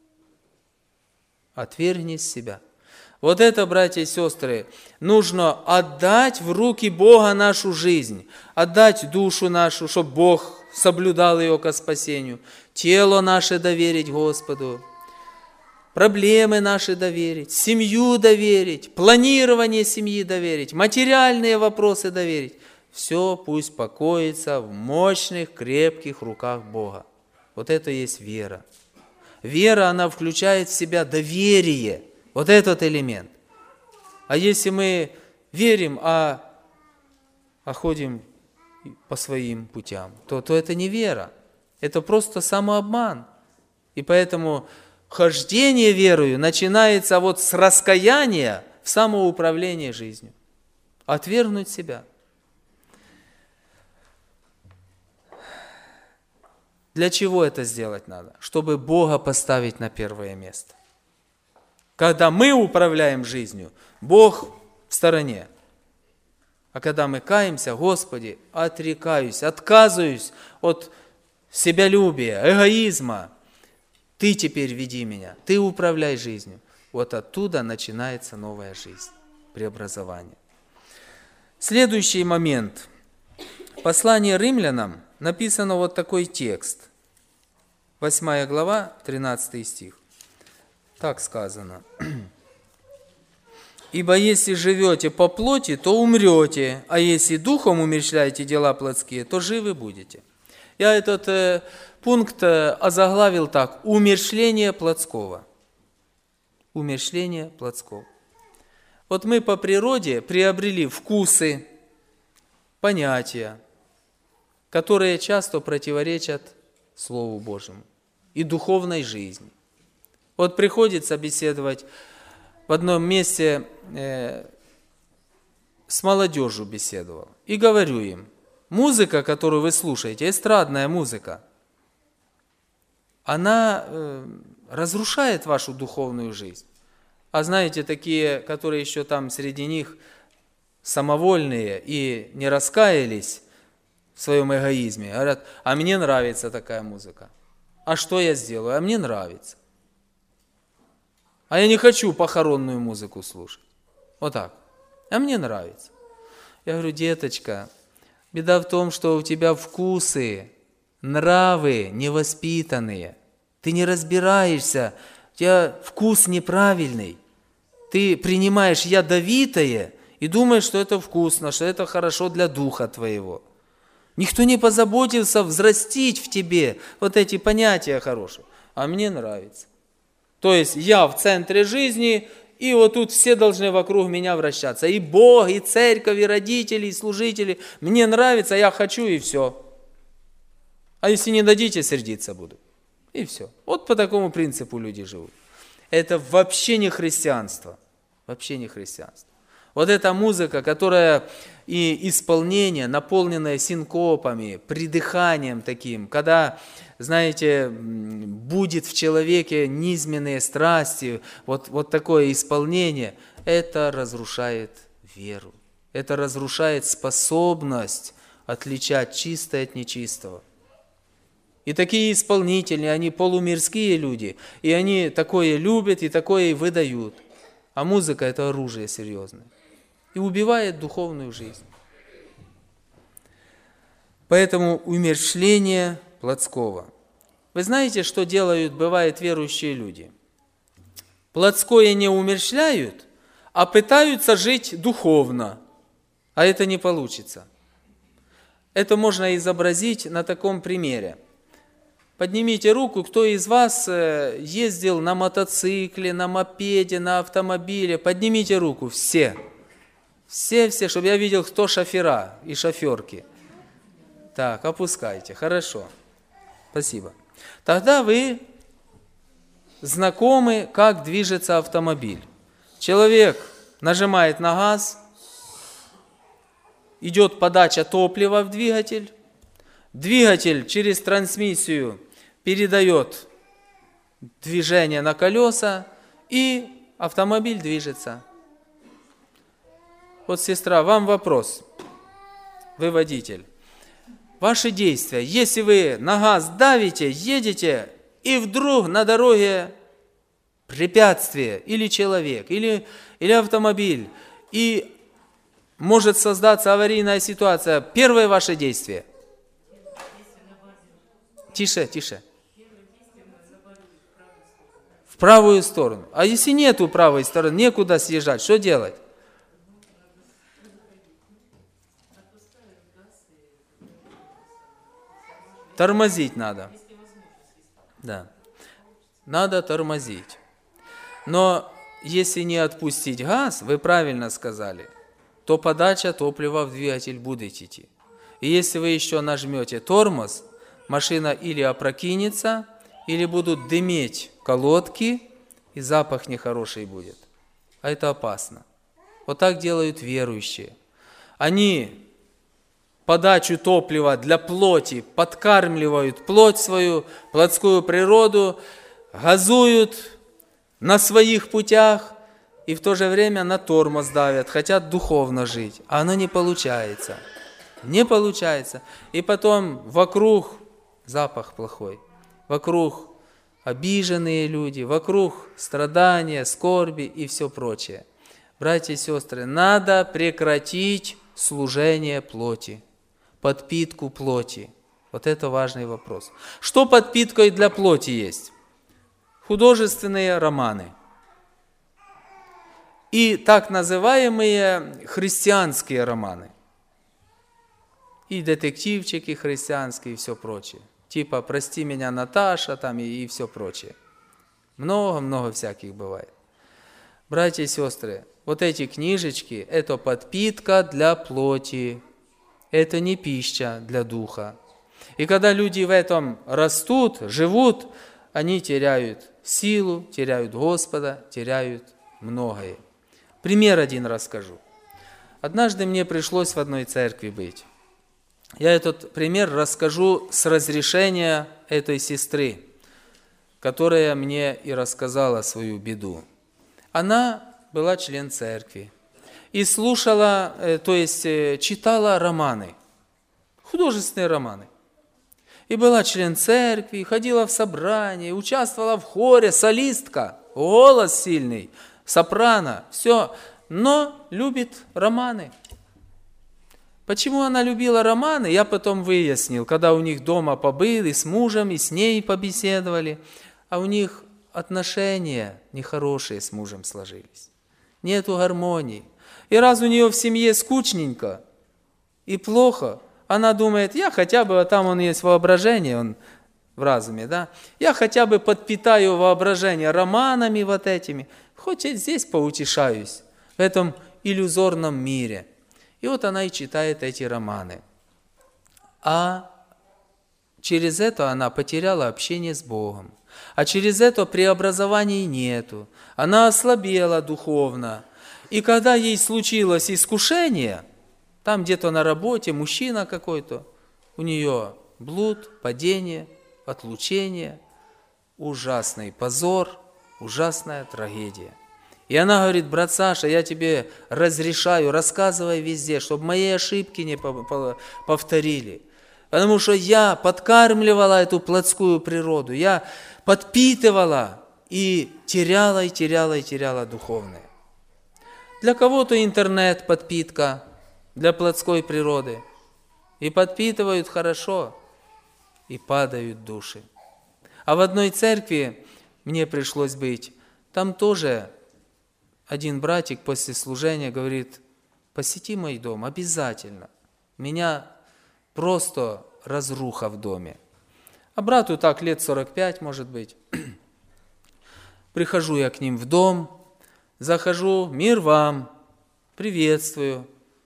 Отвергнись себя. Вот это, братья и сестры, нужно отдать в руки Бога нашу жизнь, отдать душу нашу, чтобы Бог соблюдал ее ко спасению, тело наше доверить Господу, проблемы наши доверить, семью доверить, планирование семьи доверить, материальные вопросы доверить. Все пусть покоится в мощных, крепких руках Бога. Вот это и есть вера. Вера, она включает в себя доверие, вот этот элемент. А если мы верим, а ходим по своим путям, то это не вера, это просто самообман. И поэтому хождение верою начинается вот с раскаяния в самоуправлении жизнью. Отвергнуть себя. Для чего это сделать надо? Чтобы Бога поставить на первое место. Когда мы управляем жизнью, Бог в стороне. А когда мы каемся: Господи, отрекаюсь, отказываюсь от себялюбия, эгоизма, Ты теперь веди меня, Ты управляй жизнью. Вот оттуда начинается новая жизнь, преобразование. Следующий момент. В послании римлянам написано вот такой текст. 8 глава, 13 стих. Так сказано. «Ибо если живете по плоти, то умрете, а если духом умерщвляете дела плотские, то живы будете». Я этот пункт озаглавил так: «Умерщвление плотского». Умерщвление плотского. Вот мы по природе приобрели вкусы, понятия, которые часто противоречат Слову Божьему и духовной жизни. Вот приходится беседовать в одном месте, с молодежью беседовал, и говорю им: музыка, которую вы слушаете, эстрадная музыка, она разрушает вашу духовную жизнь. А знаете, такие, которые еще там среди них самовольные и не раскаялись в своем эгоизме, говорят: а мне нравится такая музыка. А что я сделаю? А мне нравится. А я не хочу похоронную музыку слушать. Вот так. А мне нравится. Я говорю: деточка, беда в том, что у тебя вкусы, нравы невоспитанные. Ты не разбираешься, у тебя вкус неправильный. Ты принимаешь ядовитое и думаешь, что это вкусно, что это хорошо для духа твоего. Никто не позаботился взрастить в тебе вот эти понятия хорошие. А мне нравится. То есть я в центре жизни, и вот тут все должны вокруг меня вращаться. И Бог, и церковь, и родители, и служители. Мне нравится, я хочу, и все. А если не дадите, сердиться буду. И все. Вот по такому принципу люди живут. Это вообще не христианство. Вообще не христианство. Вот эта музыка, которая и исполнение, наполненное синкопами, придыханием таким, когда, знаете, будет в человеке низменные страсти, вот такое исполнение, это разрушает веру. Это разрушает способность отличать чистое от нечистого. И такие исполнители, они полумирские люди, и они такое любят, и такое и выдают. А музыка – это оружие серьезное. И убивает духовную жизнь. Поэтому умерщвление плотского. Вы знаете, что делают, бывает, верующие люди? Плотское не умерщвляют, а пытаются жить духовно. А это не получится. Это можно изобразить на таком примере. Поднимите руку, кто из вас ездил на мотоцикле, на мопеде, на автомобиле. Поднимите руку, все. Все, чтобы я видел, кто шофера и шоферки. Так, опускайте, хорошо. Спасибо. Тогда вы знакомы, как движется автомобиль. Человек нажимает на газ, идет подача топлива в двигатель, двигатель через трансмиссию передает движение на колеса, и автомобиль движется. Вот, сестра, вам вопрос. Вы водитель. Ваши действия, если вы на газ давите, едете, и вдруг на дороге препятствие, или человек, или автомобиль, и может создаться аварийная ситуация, первое ваше действие. Тише, тише. В правую сторону. А если нету правой стороны, некуда съезжать, что делать? Тормозить надо. Да. Надо тормозить. Но если не отпустить газ, вы правильно сказали, то подача топлива в двигатель будет идти. И если вы еще нажмете тормоз, машина или опрокинется, или будут дыметь колодки, и запах нехороший будет. А это опасно. Вот так делают верующие. Они подачу топлива для плоти подкармливают плоть свою, плотскую природу, газуют на своих путях и в то же время на тормоз давят, хотят духовно жить, а оно не получается. Не получается. И потом вокруг запах плохой, вокруг обиженные люди, вокруг страдания, скорби и все прочее. Братья и сестры, надо прекратить служение плоти, подпитку плоти. Вот это важный вопрос. Что подпиткой для плоти есть? Художественные романы и так называемые христианские романы. И детективчики христианские, и все прочее. Типа «Прости меня, Наташа» там и все прочее. Много-много всяких бывает. Братья и сестры, вот эти книжечки – это подпитка для плоти. Это не пища для духа. И когда люди в этом растут, живут, они теряют силу, теряют Господа, теряют многое. Пример один расскажу. Однажды мне пришлось в одной церкви быть. Я этот пример расскажу с разрешения этой сестры, которая мне и рассказала свою беду. Она была член церкви и слушала, то есть читала романы, художественные романы. И была член церкви, ходила в собрание, участвовала в хоре, солистка, голос сильный, сопрано, все, но любит романы. Почему она любила романы, я потом выяснил, когда у них дома побыл, и с мужем, и с ней побеседовали, а у них отношения нехорошие с мужем сложились. Нету гармонии. И раз у нее в семье скучненько и плохо, она думает, я хотя бы, там он есть воображение, он в разуме, да, я хотя бы подпитаю воображение романами вот этими, хоть и здесь поутешаюсь, в этом иллюзорном мире. И вот она и читает эти романы. А через это она потеряла общение с Богом. А через это преобразований нету. Она ослабела духовно. И когда ей случилось искушение, там где-то на работе мужчина какой-то, у нее блуд, падение, отлучение, ужасный позор, ужасная трагедия. И она говорит: брат Саша, я тебе разрешаю, рассказывай везде, чтобы мои ошибки не повторили. Потому что я подкармливала эту плотскую природу, я подпитывала и теряла духовное. Для кого-то интернет подпитка для плотской природы. И подпитывают хорошо, и падают души. А в одной церкви мне пришлось быть, там тоже один братик после служения говорит: посети мой дом обязательно. У меня просто разруха в доме. А брату так лет 45, может быть. Прихожу я к ним в дом, захожу: мир вам, приветствую.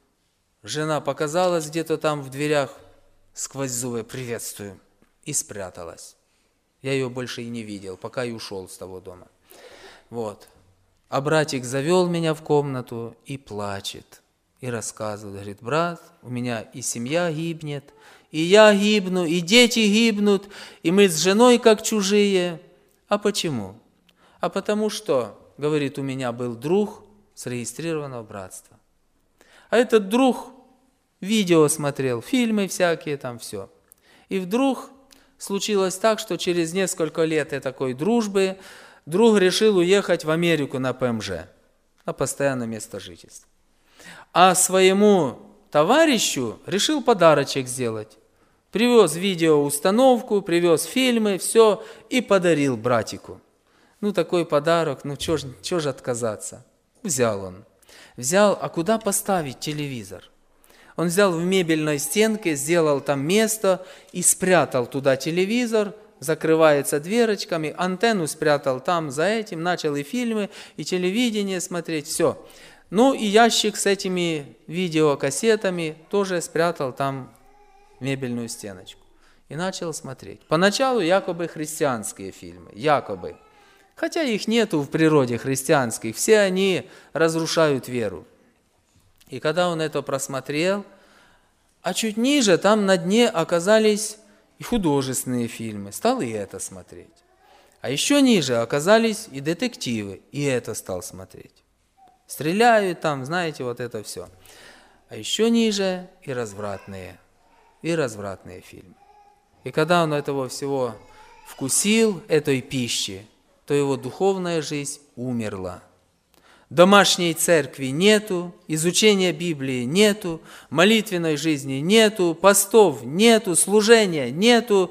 Жена показалась где-то там в дверях, сквозь зубы: приветствую, и спряталась. Я ее больше и не видел, пока и ушел с того дома. Вот. А братик завел меня в комнату и плачет, и рассказывает, говорит: брат, у меня и семья гибнет, и я гибну, и дети гибнут, и мы с женой как чужие. А почему? А потому что, говорит, у меня был друг с регистрированного братства. А этот друг видео смотрел, фильмы всякие, там все. И вдруг случилось так, что через несколько лет такой дружбы друг решил уехать в Америку на ПМЖ, на постоянное место жительства. А своему товарищу решил подарочек сделать. Привез видеоустановку, привез фильмы, все, и подарил братику. Ну, такой подарок, ну, чё ж отказаться? Взял он. Взял, а куда поставить телевизор? Он взял в мебельной стенке, сделал там место и спрятал туда телевизор, закрывается дверочками, антенну спрятал там за этим, начал и фильмы, и телевидение смотреть, все. Ну и ящик с этими видеокассетами тоже спрятал там в мебельную стеночку. И начал смотреть. Поначалу якобы христианские фильмы, якобы. Хотя их нету в природе христианских, все они разрушают веру. И когда он это просмотрел, а чуть ниже, там на дне оказались и художественные фильмы, стал и это смотреть. А еще ниже оказались и детективы, и это стал смотреть. Стреляют там, знаете, вот это все. А еще ниже и развратные фильмы. И когда он этого всего вкусил, этой пищи, то его духовная жизнь умерла. Домашней церкви нету, изучения Библии нету, молитвенной жизни нету, постов нету, служения нету.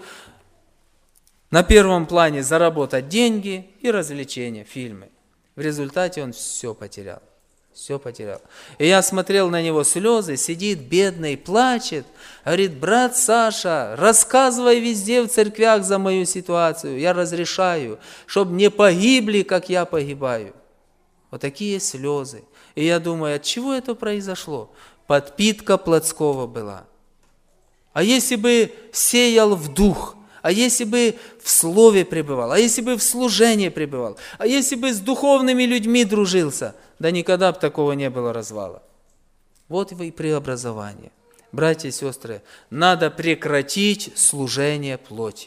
На первом плане заработать деньги и развлечения, фильмы. В результате он все потерял. Все потерял. И я смотрел на него, слезы, сидит бедный, плачет. Говорит: брат Саша, рассказывай везде в церквях за мою ситуацию. Я разрешаю, чтобы не погибли, как я погибаю. Вот такие слезы. И я думаю, от чего это произошло? Подпитка плотского была. А если бы сеял в дух, а если бы в слове пребывал, а если бы в служении пребывал, а если бы с духовными людьми дружился, да никогда бы такого не было развала. Вот и преобразование. Братья и сестры, надо прекратить служение плоти.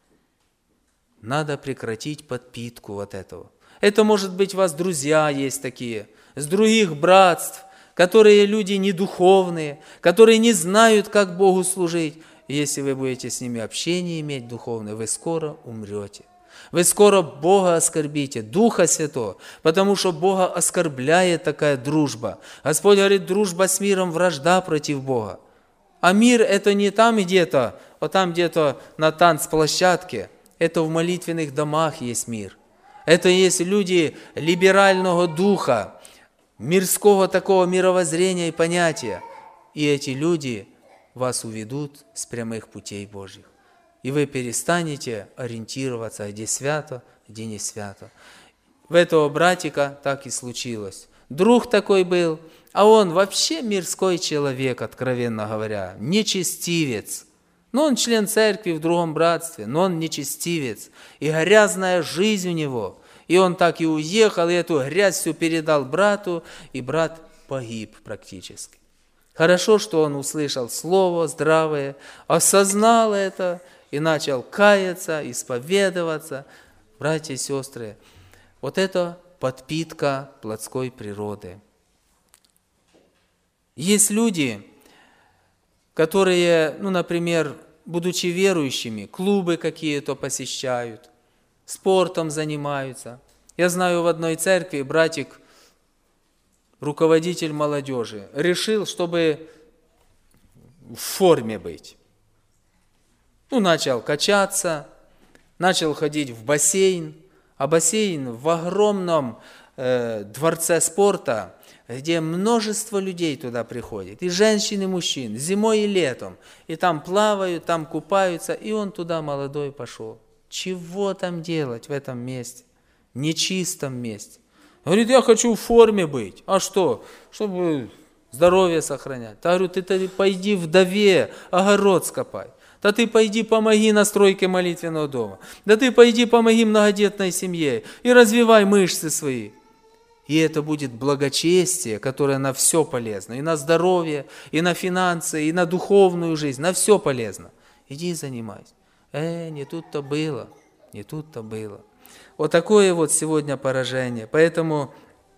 Надо прекратить подпитку вот этого. Это, может быть, у вас друзья есть такие, с других братств, которые люди недуховные, которые не знают, как Богу служить. И если вы будете с ними общение иметь духовное, вы скоро умрете. Вы скоро Бога оскорбите, Духа Святого, потому что Бога оскорбляет такая дружба. Господь говорит: дружба с миром, вражда против Бога. А мир это не там где-то, вот там где-то на танцплощадке, это в молитвенных домах есть мир. Это есть люди либерального духа, мирского такого мировоззрения и понятия. И эти люди вас уведут с прямых путей Божьих. И вы перестанете ориентироваться, где свято, где не свято. В этого братика так и случилось. Друг такой был, а он вообще мирской человек, откровенно говоря, нечестивец. Но он член церкви в другом братстве, но он нечестивец. И грязная жизнь у него. И он так и уехал, и эту грязь всю передал брату, и брат погиб практически. Хорошо, что он услышал слово здравое, осознал это и начал каяться, исповедоваться. Братья и сестры, вот это подпитка плотской природы. Есть люди, которые, например, будучи верующими, клубы какие-то посещают, спортом занимаются. Я знаю, в одной церкви братик, руководитель молодежи, решил, чтобы в форме быть. Начал качаться, начал ходить в бассейн, а бассейн в огромном дворце спорта, где множество людей туда приходит, и женщин, и мужчин, зимой и летом, и там плавают, там купаются, и он туда молодой пошел. Чего там делать в этом месте, нечистом месте? Говорит, я хочу в форме быть. А что? Чтобы здоровье сохранять. Я говорю, ты пойди вдове, огород скопай. Да ты пойди помоги на стройке молитвенного дома. Да ты пойди помоги многодетной семье и развивай мышцы свои. И это будет благочестие, которое на все полезно. И на здоровье, и на финансы, и на духовную жизнь. На все полезно. Иди занимайся. Не тут-то было. Не тут-то было. Вот такое вот сегодня поражение. Поэтому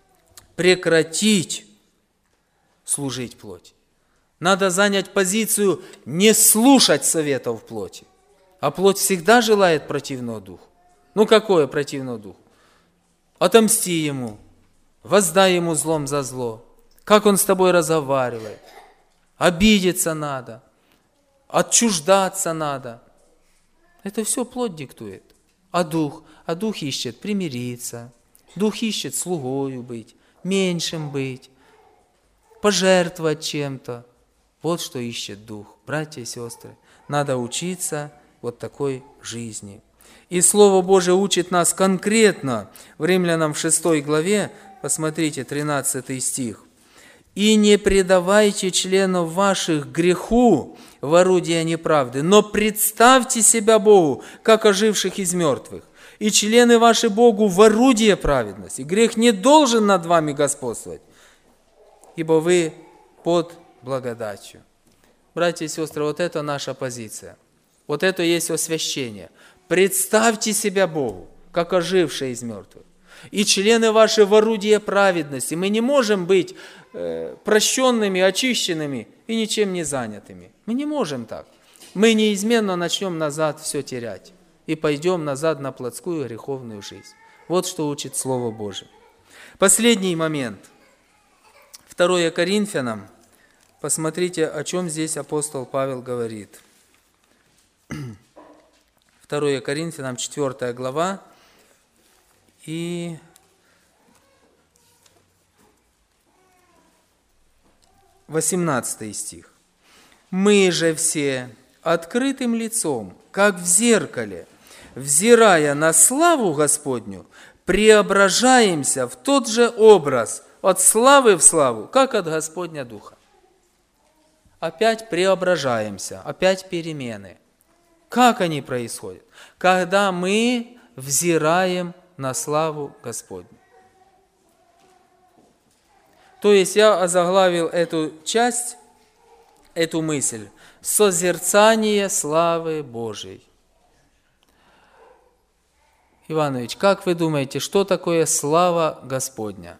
прекратить служить плоти. Надо занять позицию не слушать советов плоти. А плоть всегда желает противного духа. Какое противного духа? Отомсти ему. Воздай ему злом за зло. Как он с тобой разговаривает. Обидеться надо. Отчуждаться надо. Это все плоть диктует. А дух ищет примириться. Дух ищет слугою быть, меньшим быть, пожертвовать чем-то. Вот что ищет дух. Братья и сестры, надо учиться вот такой жизни. И Слово Божие учит нас конкретно в Римлянам в 6 главе, посмотрите, 13 стих. «И не предавайте членов ваших греху в орудие неправды, но представьте себя Богу, как оживших из мертвых, и члены ваши Богу в орудие праведности. Грех не должен над вами господствовать, ибо вы под благодатью». Братья и сестры, вот это наша позиция. Вот это есть освящение. Представьте себя Богу, как ожившие из мертвых. И члены ваши в орудие праведности. Мы не можем быть прощенными, очищенными и ничем не занятыми. Мы не можем так. Мы неизменно начнем назад все терять. И пойдем назад на плотскую греховную жизнь. Вот что учит Слово Божие. Последний момент. 2 Коринфянам. Посмотрите, о чем здесь апостол Павел говорит. 2 Коринфянам, 4 глава. И 18 стих. «Мы же все открытым лицом, как в зеркале, взирая на славу Господню, преображаемся в тот же образ, от славы в славу, как от Господня Духа». Опять преображаемся, опять перемены. Как они происходят? Когда мы взираем на славу Господню. То есть я озаглавил эту часть, эту мысль: созерцание славы Божией. Иванович, как вы думаете, что такое слава Господня?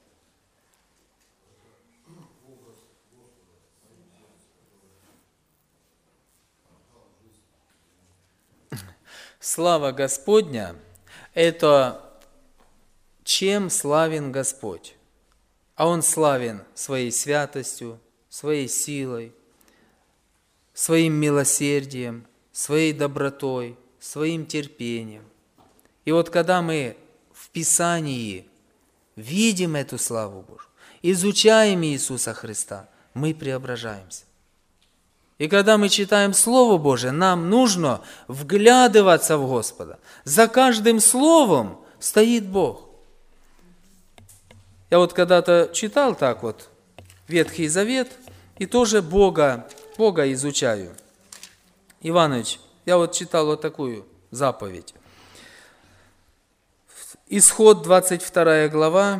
Слава Господня – это чем славен Господь. А Он славен своей святостью, своей силой, своим милосердием, своей добротой, своим терпением. И вот когда мы в Писании видим эту славу Божию, изучаем Иисуса Христа, мы преображаемся. И когда мы читаем Слово Божие, нам нужно вглядываться в Господа. За каждым словом стоит Бог. Я вот когда-то читал так вот Ветхий Завет и тоже Бога изучаю. Иванович, я вот читал вот такую заповедь. Исход 22 глава,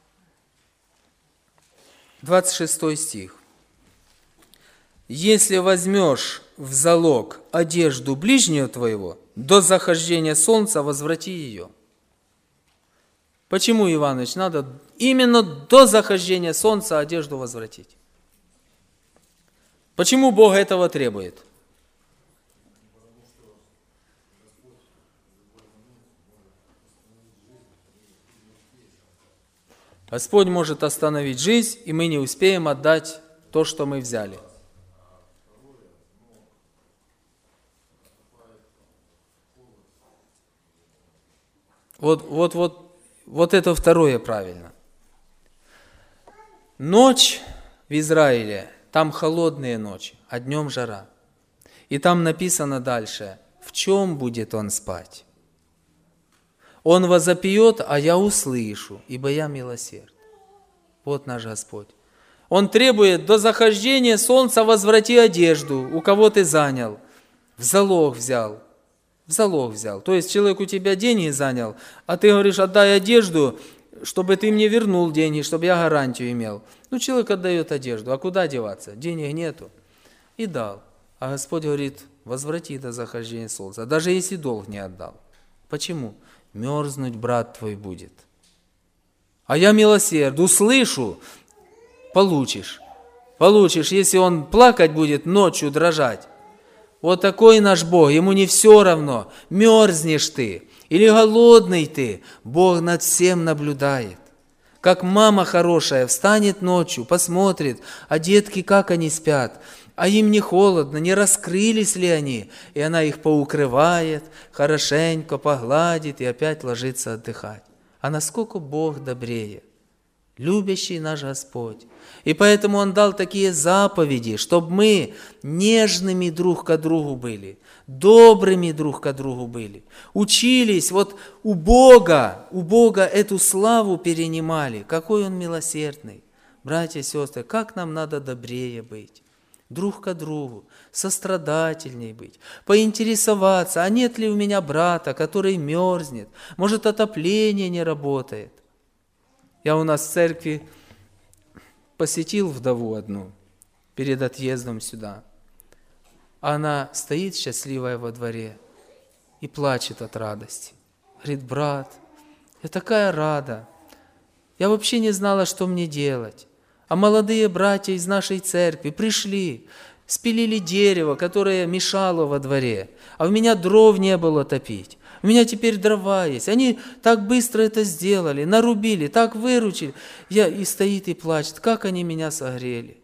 26 стих. «Если возьмешь в залог одежду ближнего твоего, до захождения солнца возврати ее». Почему, Иваныч, надо именно до захождения солнца одежду возвратить? Почему Бог этого требует? Господь может остановить жизнь, и мы не успеем отдать то, что мы взяли. Вот это второе правильно. Ночь в Израиле, там холодные ночи, а днем жара. И там написано дальше, в чем будет он спать? Он возопьет, а я услышу, ибо я милосерд. Вот наш Господь. Он требует до захождения солнца возврати одежду, у кого ты занял, в залог взял. В залог взял. То есть человек у тебя деньги занял, а ты говоришь, отдай одежду, чтобы ты мне вернул деньги, чтобы я гарантию имел. Ну, человек отдает одежду, а куда деваться? Денег нету. И дал. А Господь говорит, возврати до захождения солнца, даже если долг не отдал. Почему? Мерзнуть брат твой будет. А я милосерд, услышу, получишь. Получишь, если он плакать будет, ночью дрожать. Вот такой наш Бог, ему не все равно, мерзнешь ты или голодный ты, Бог над всем наблюдает. Как мама хорошая встанет ночью, посмотрит, а детки как они спят, а им не холодно, не раскрылись ли они, и она их поукрывает, хорошенько погладит и опять ложится отдыхать. А насколько Бог добрее, любящий наш Господь. И поэтому Он дал такие заповеди, чтобы мы нежными друг к другу были, добрыми друг к другу были, учились, вот у Бога эту славу перенимали, какой Он милосердный. Братья и сестры, как нам надо добрее быть, друг к другу, сострадательней быть, поинтересоваться, а нет ли у меня брата, который мерзнет, может, отопление не работает. Я у нас в церкви посетил вдову одну перед отъездом сюда. Она стоит счастливая во дворе и плачет от радости. Говорит, брат, я такая рада. Я вообще не знала, что мне делать. А молодые братья из нашей церкви пришли, спилили дерево, которое мешало во дворе, а у меня дров не было топить. У меня теперь дрова есть. Они так быстро это сделали, нарубили, так выручили. И стоит и плачет, как они меня согрели.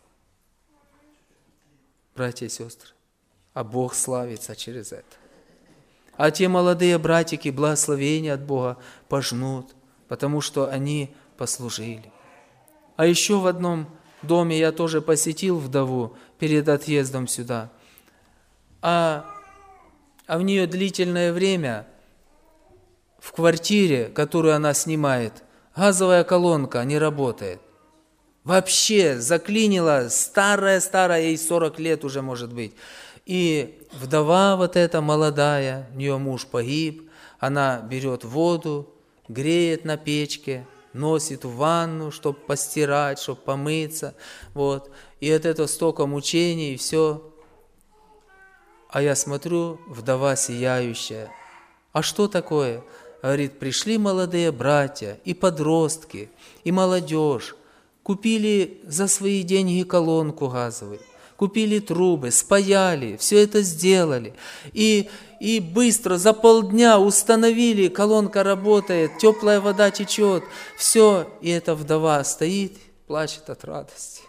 Братья и сестры, а Бог славится через это. А те молодые братики благословения от Бога пожнут, потому что они послужили. А еще в одном доме я тоже посетил вдову перед отъездом сюда. А в нее длительное время в квартире, которую она снимает, газовая колонка не работает. Вообще заклинила, старая, ей 40 лет уже может быть. И вдова вот эта молодая, у нее муж погиб, она берет воду, греет на печке, носит в ванну, чтобы постирать, чтобы помыться. Вот. И от этого столько мучений, и все. А я смотрю, вдова сияющая. А что такое? Говорит, пришли молодые братья, и подростки, и молодежь. Купили за свои деньги колонку газовую, купили трубы, спаяли, все это сделали. И быстро, за полдня установили, колонка работает, теплая вода течет. Все, и эта вдова стоит, плачет от радости.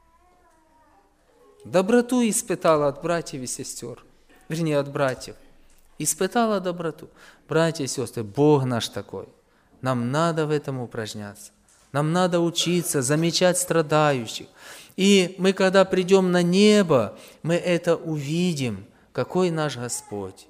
Доброту испытала от братьев и сестер. Вернее, от братьев. Испытала доброту. Братья и сестры, Бог наш такой. Нам надо в этом упражняться. Нам надо учиться замечать страдающих. И мы, когда придем на небо, мы это увидим, какой наш Господь.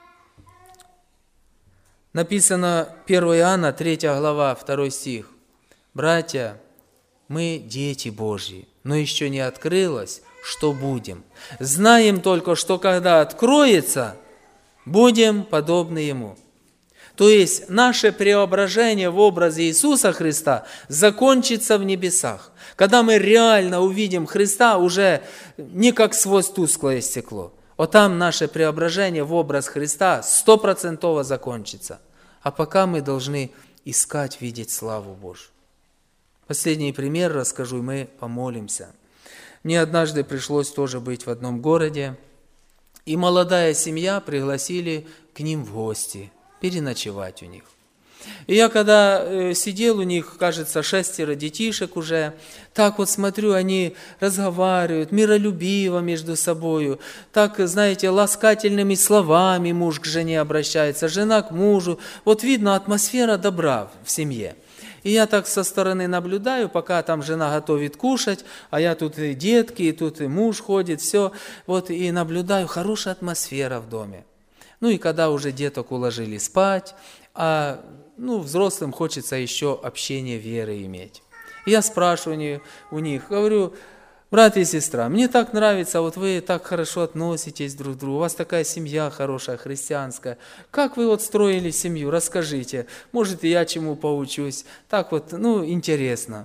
Написано 1 Иоанна, 3 глава, 2 стих. Братья, мы дети Божьи, но еще не открылось, что будем. Знаем только, что когда откроется, будем подобны Ему. То есть наше преображение в образе Иисуса Христа закончится в небесах. Когда мы реально увидим Христа уже не как сквозь тусклое стекло. Вот там наше преображение в образ Христа 100% закончится. А пока мы должны искать, видеть славу Божью. Последний пример расскажу, и мы помолимся. Мне однажды пришлось тоже быть в одном городе, и молодая семья пригласили к ним в гости, переночевать у них. И я когда сидел, у них, кажется, 6 детишек уже, так вот смотрю, они разговаривают миролюбиво между собою, так, знаете, ласкательными словами муж к жене обращается, жена к мужу. Вот видно, атмосфера добра в семье. И я так со стороны наблюдаю, пока там жена готовит кушать, а я тут и детки, и тут и муж ходит, все. Вот и наблюдаю, хорошая атмосфера в доме. Ну и когда уже деток уложили спать, а взрослым хочется еще общение веры иметь. И я спрашиваю у них, говорю: брат и сестра, мне так нравится, вот вы так хорошо относитесь друг к другу, у вас такая семья хорошая, христианская. Как вы вот строили семью? Расскажите, может, и я чему поучусь. Так вот, интересно.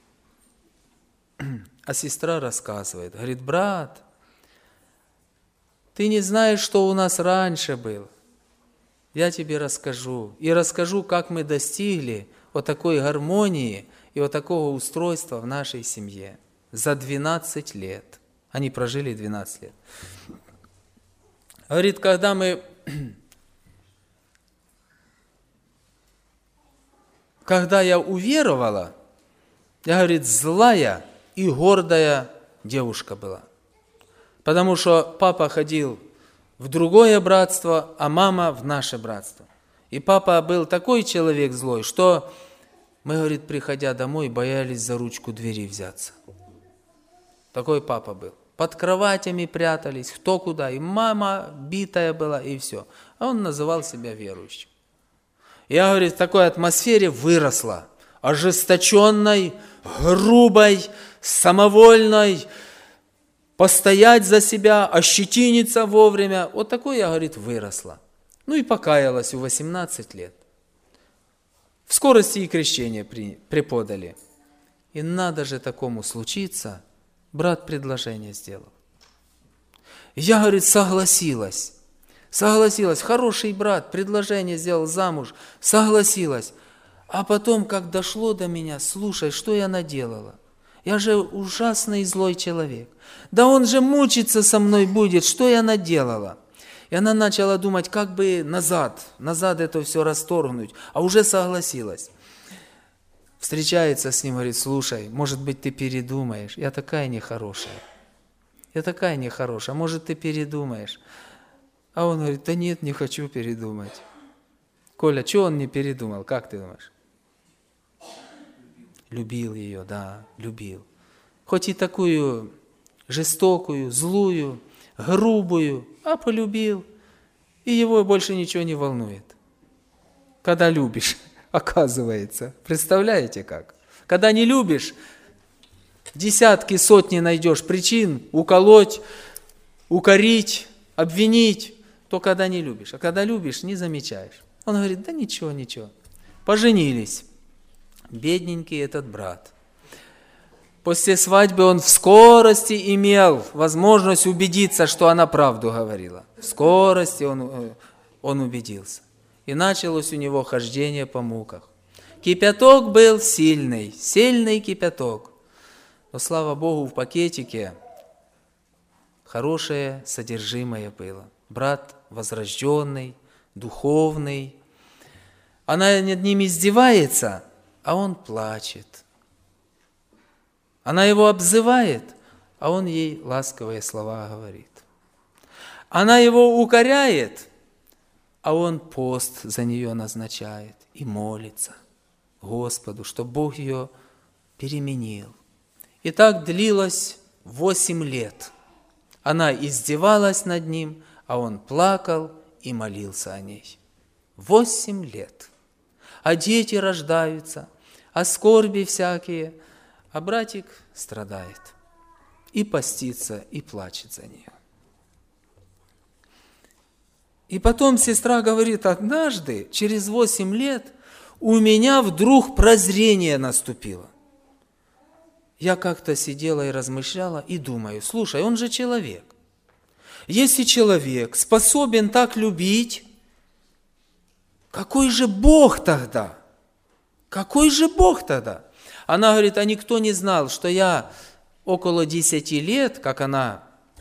А сестра рассказывает, говорит: брат, ты не знаешь, что у нас раньше было. Я тебе расскажу. И расскажу, как мы достигли вот такой гармонии и вот такого устройства в нашей семье. За 12 лет. Они прожили 12 лет. Говорит, когда я уверовала, я, говорит, злая и гордая девушка была. Потому что папа ходил в другое братство, а мама в наше братство. И папа был такой человек злой, что мы, говорит, приходя домой, боялись за ручку двери взяться. Такой папа был. Под кроватями прятались, кто куда. И мама битая была, и все. А он называл себя верующим. Я, говорит, в такой атмосфере выросла. Ожесточенной, грубой, самовольной, постоять за себя, ощетиниться вовремя. Вот такой я, говорит, выросла. И покаялась в 18 лет. В скорости и крещение преподали. И надо же такому случиться, брат предложение сделал. Я, говорит, согласилась. Хороший брат, предложение сделал замуж, согласилась. А потом, как дошло до меня, слушай, что я наделала? Я же ужасный злой человек. Да он же мучиться со мной будет, что я наделала? И она начала думать, как бы назад это все расторгнуть, а уже согласилась. Встречается с ним, говорит: слушай, может быть, ты передумаешь, я такая нехорошая, может, ты передумаешь. А он говорит: да нет, не хочу передумать. Коля, что он не передумал, как ты думаешь? Любил ее, да, любил. Хоть и такую жестокую, злую, грубую, а полюбил. И его больше ничего не волнует. Когда любишь, оказывается. Представляете как? Когда не любишь, десятки, сотни найдешь причин уколоть, укорить, обвинить. То когда не любишь. А когда любишь, не замечаешь. Он говорит: да ничего. Поженились. Бедненький этот брат. После свадьбы он в скорости имел возможность убедиться, что она правду говорила. В скорости он убедился. И началось у него хождение по муках. Кипяток был сильный кипяток. Но, слава Богу, в пакетике хорошее содержимое было. Брат возрожденный, духовный. Она над ним издевается, а он плачет. Она его обзывает, а он ей ласковые слова говорит. Она его укоряет, а он пост за нее назначает и молится Господу, чтобы Бог ее переменил. И так длилось 8 лет. Она издевалась над ним, а он плакал и молился о ней. 8 лет. А дети рождаются, а скорби всякие, а братик страдает и постится, и плачет за нее. И потом сестра говорит: однажды, через 8 лет, у меня вдруг прозрение наступило. Я как-то сидела и размышляла, и думаю: слушай, он же человек. Если человек способен так любить, какой же Бог тогда? Какой же Бог тогда? Она говорит, а никто не знал, что я около 10 лет, как она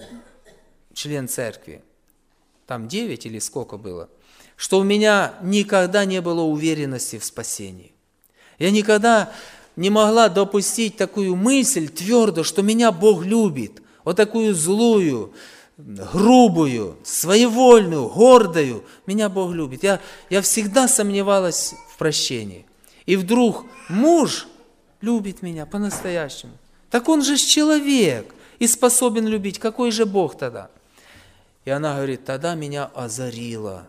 член церкви, там 9 или сколько было, что у меня никогда не было уверенности в спасении. Я никогда не могла допустить такую мысль твердо, что меня Бог любит, вот такую злую, грубую, своевольную, гордую. Меня Бог любит. Я всегда сомневалась в прощении. И вдруг муж любит меня по-настоящему. Так он же человек и способен любить. Какой же Бог тогда? И она говорит, тогда меня озарила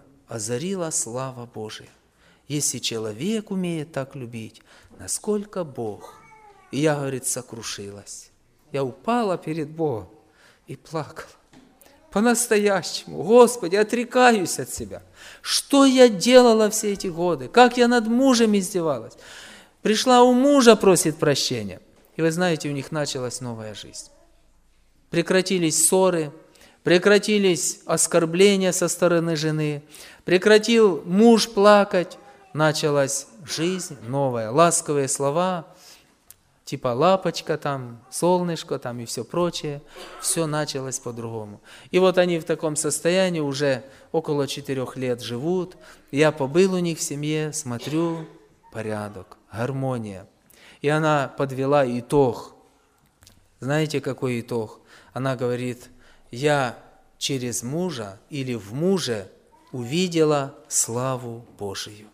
слава Божия. Если человек умеет так любить, насколько Бог? И я, говорит, сокрушилась. Я упала перед Богом и плакала. По-настоящему. Господи, отрекаюсь от Себя. Что я делала все эти годы? Как я над мужем издевалась? Пришла у мужа, просит прощения. И вы знаете, у них началась новая жизнь. Прекратились ссоры, прекратились оскорбления со стороны жены, прекратил муж плакать, началась жизнь новая, ласковые слова, типа лапочка там, солнышко там и все прочее, все началось по-другому. И вот они в таком состоянии уже около 4 лет живут. Я побыл у них в семье, смотрю, порядок, гармония. И она подвела итог. Знаете, какой итог? Она говорит, я через мужа или в муже увидела славу Божию.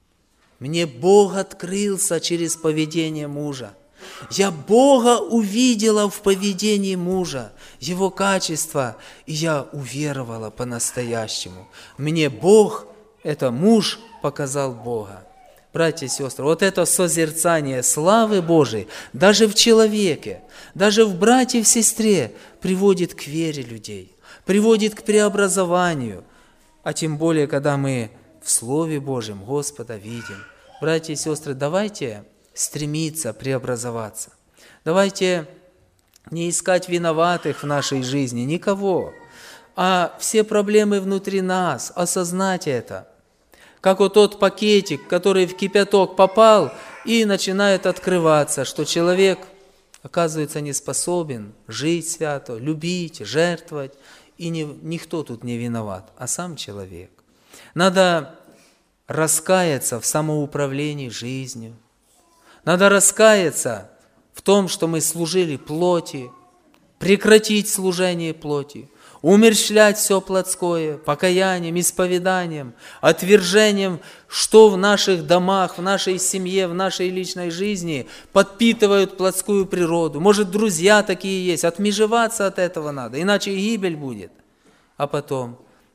Мне Бог открылся через поведение мужа. Я Бога увидела в поведении мужа, Его качества, и я уверовала по-настоящему. Мне Бог, это муж, показал Бога. Братья и сестры, вот это созерцание славы Божией, даже в человеке, даже в брате и в сестре, приводит к вере людей, приводит к преобразованию. А тем более, когда мы в Слове Божьем Господа видим. Братья и сестры, давайте стремиться преобразоваться. Давайте не искать виноватых в нашей жизни, никого, а все проблемы внутри нас, осознать это. Как вот тот пакетик, который в кипяток попал и начинает открываться, что человек, оказывается, не способен жить свято, любить, жертвовать, и никто тут не виноват, а сам человек. Надо раскаяться в самоуправлении жизнью. Надо раскаяться в том, что мы служили плоти, прекратить служение плоти, умерщвлять все плотское, покаянием, исповеданием, отвержением, что в наших домах, в нашей семье, в нашей личной жизни подпитывают плотскую природу. Может, друзья такие есть, отмежеваться от этого надо, иначе гибель будет. А потом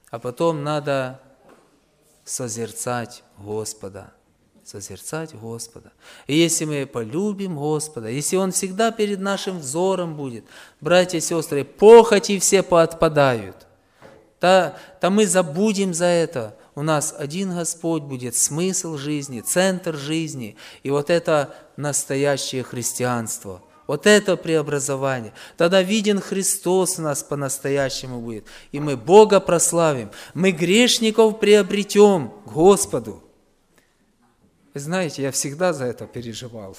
надо созерцать Господа. Созерцать Господа. И если мы полюбим Господа, если Он всегда перед нашим взором будет, братья и сестры, похоти все поотпадают, то мы забудем за это. У нас один Господь будет, смысл жизни, центр жизни. И вот это настоящее христианство, вот это преобразование. Тогда виден Христос у нас по-настоящему будет. И мы Бога прославим, мы грешников приобретем к Господу. Вы знаете, я всегда за это переживал.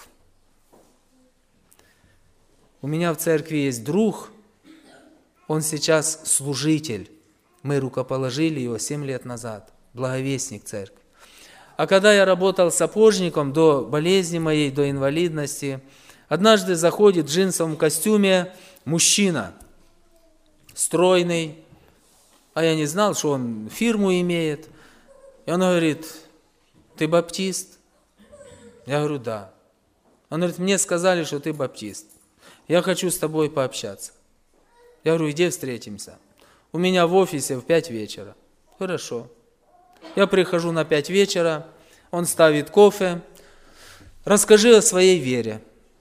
У меня в церкви есть друг, он сейчас служитель. Мы рукоположили его 7 лет назад, благовестник церкви. А когда я работал сапожником до болезни моей, до инвалидности, однажды заходит в джинсовом костюме мужчина, стройный, а я не знал, что он фирму имеет. И он говорит, ты баптист? Я говорю, да. Он говорит, мне сказали, что ты баптист. Я хочу с тобой пообщаться. Я говорю, иди встретимся. У меня в офисе в 5 вечера. Хорошо. Я прихожу на 5 вечера, он ставит кофе. Расскажи о своей вере.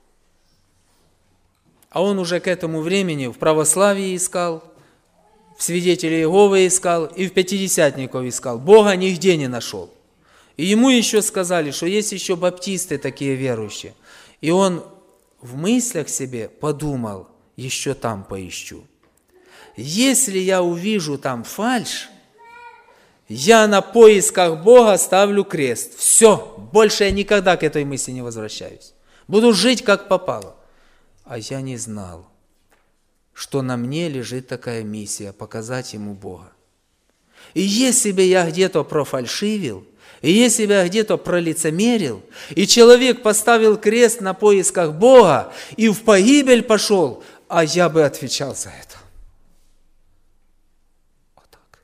А он уже к этому времени в православии искал, в свидетелей Иеговы искал и в пятидесятников искал. Бога нигде не нашел. И ему еще сказали, что есть еще баптисты такие верующие. И он в мыслях себе подумал, еще там поищу. Если я увижу там фальшь, я на поисках Бога ставлю крест. Все, больше я никогда к этой мысли не возвращаюсь. Буду жить как попало. А я не знал, что на мне лежит такая миссия – показать ему Бога. И если бы я где-то профальшивил, и если бы я где-то пролицемерил, и человек поставил крест на поисках Бога и в погибель пошел, а я бы отвечал за это. Вот так.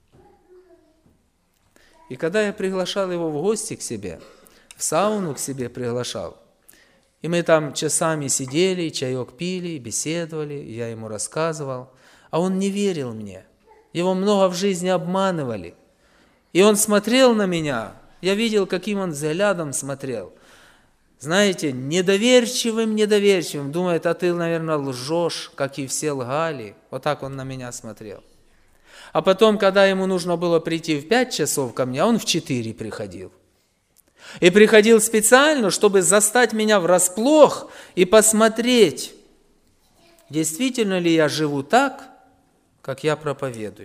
И когда я приглашал его в гости к себе, в сауну к себе приглашал, и мы там часами сидели, чаек пили, беседовали, я ему рассказывал, а он не верил мне. Его много в жизни обманывали. И он смотрел на меня, я видел, каким он взглядом смотрел. Знаете, недоверчивым, думает, а ты, наверное, лжешь, как и все лгали. Вот так он на меня смотрел. А потом, когда ему нужно было прийти в 5 часов ко мне, он в 4 приходил. И приходил специально, чтобы застать меня врасплох и посмотреть, действительно ли я живу так, как я проповедую.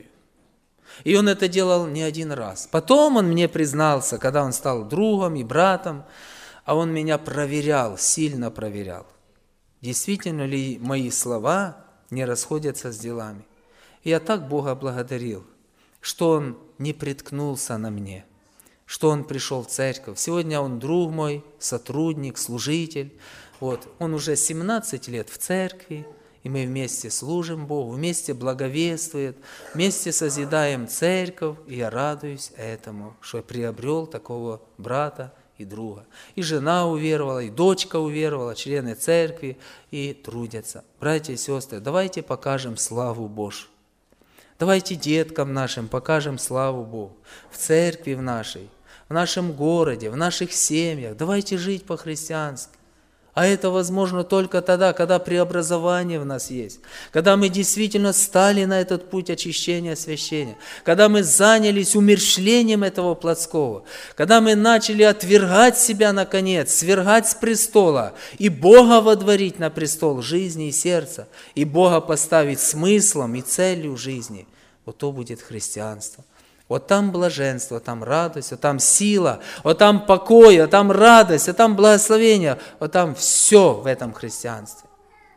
И он это делал не один раз. Потом он мне признался, когда он стал другом и братом, а он меня проверял, сильно проверял. Действительно ли мои слова не расходятся с делами. И я так Бога благодарил, что он не приткнулся на мне, что он пришел в церковь. Сегодня он друг мой, сотрудник, служитель. Вот. Он уже 17 лет в церкви, и мы вместе служим Богу, вместе благовествуем, вместе созидаем церковь, и я радуюсь этому, что я приобрел такого брата и друга. И жена уверовала, и дочка уверовала, члены церкви, и трудятся. Братья и сестры, давайте покажем славу Божью. Давайте деткам нашим покажем славу Богу. В церкви в нашей, в нашем городе, в наших семьях. Давайте жить по-христиански. А это возможно только тогда, когда преобразование в нас есть, когда мы действительно стали на этот путь очищения, освящения, когда мы занялись умерщвлением этого плотского, когда мы начали отвергать себя наконец, свергать с престола и Бога водворить на престол жизни и сердца, и Бога поставить смыслом и целью жизни. Вот то будет христианство. Вот там блаженство, там радость, вот там сила, вот там покой, вот там радость, вот там благословение, вот там все в этом христианстве.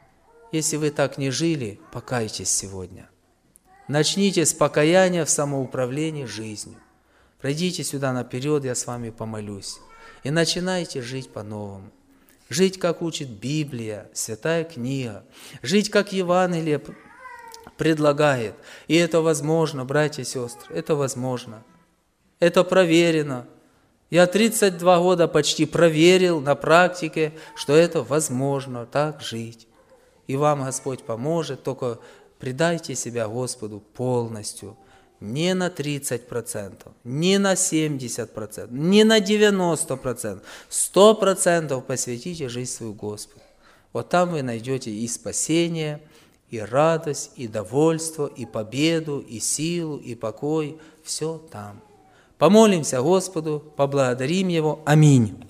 Если вы так не жили, покайтесь сегодня. Начните с покаяния в самоуправлении жизнью. Пройдите сюда наперед, я с вами помолюсь. И начинайте жить по-новому. Жить, как учит Библия, Святая книга. Жить, как Евангелие предлагает. И это возможно, братья и сестры, это возможно. Это проверено. Я 32 года почти проверил на практике, что это возможно так жить. И вам Господь поможет, только предайте себя Господу полностью. Не на 30%, не на 70%, не на 90%. 100% посвятите жизнь свою Господу. Вот там вы найдете и спасение, и радость, и довольство, и победу, и силу, и покой. Все там. Помолимся Господу, поблагодарим Его. Аминь.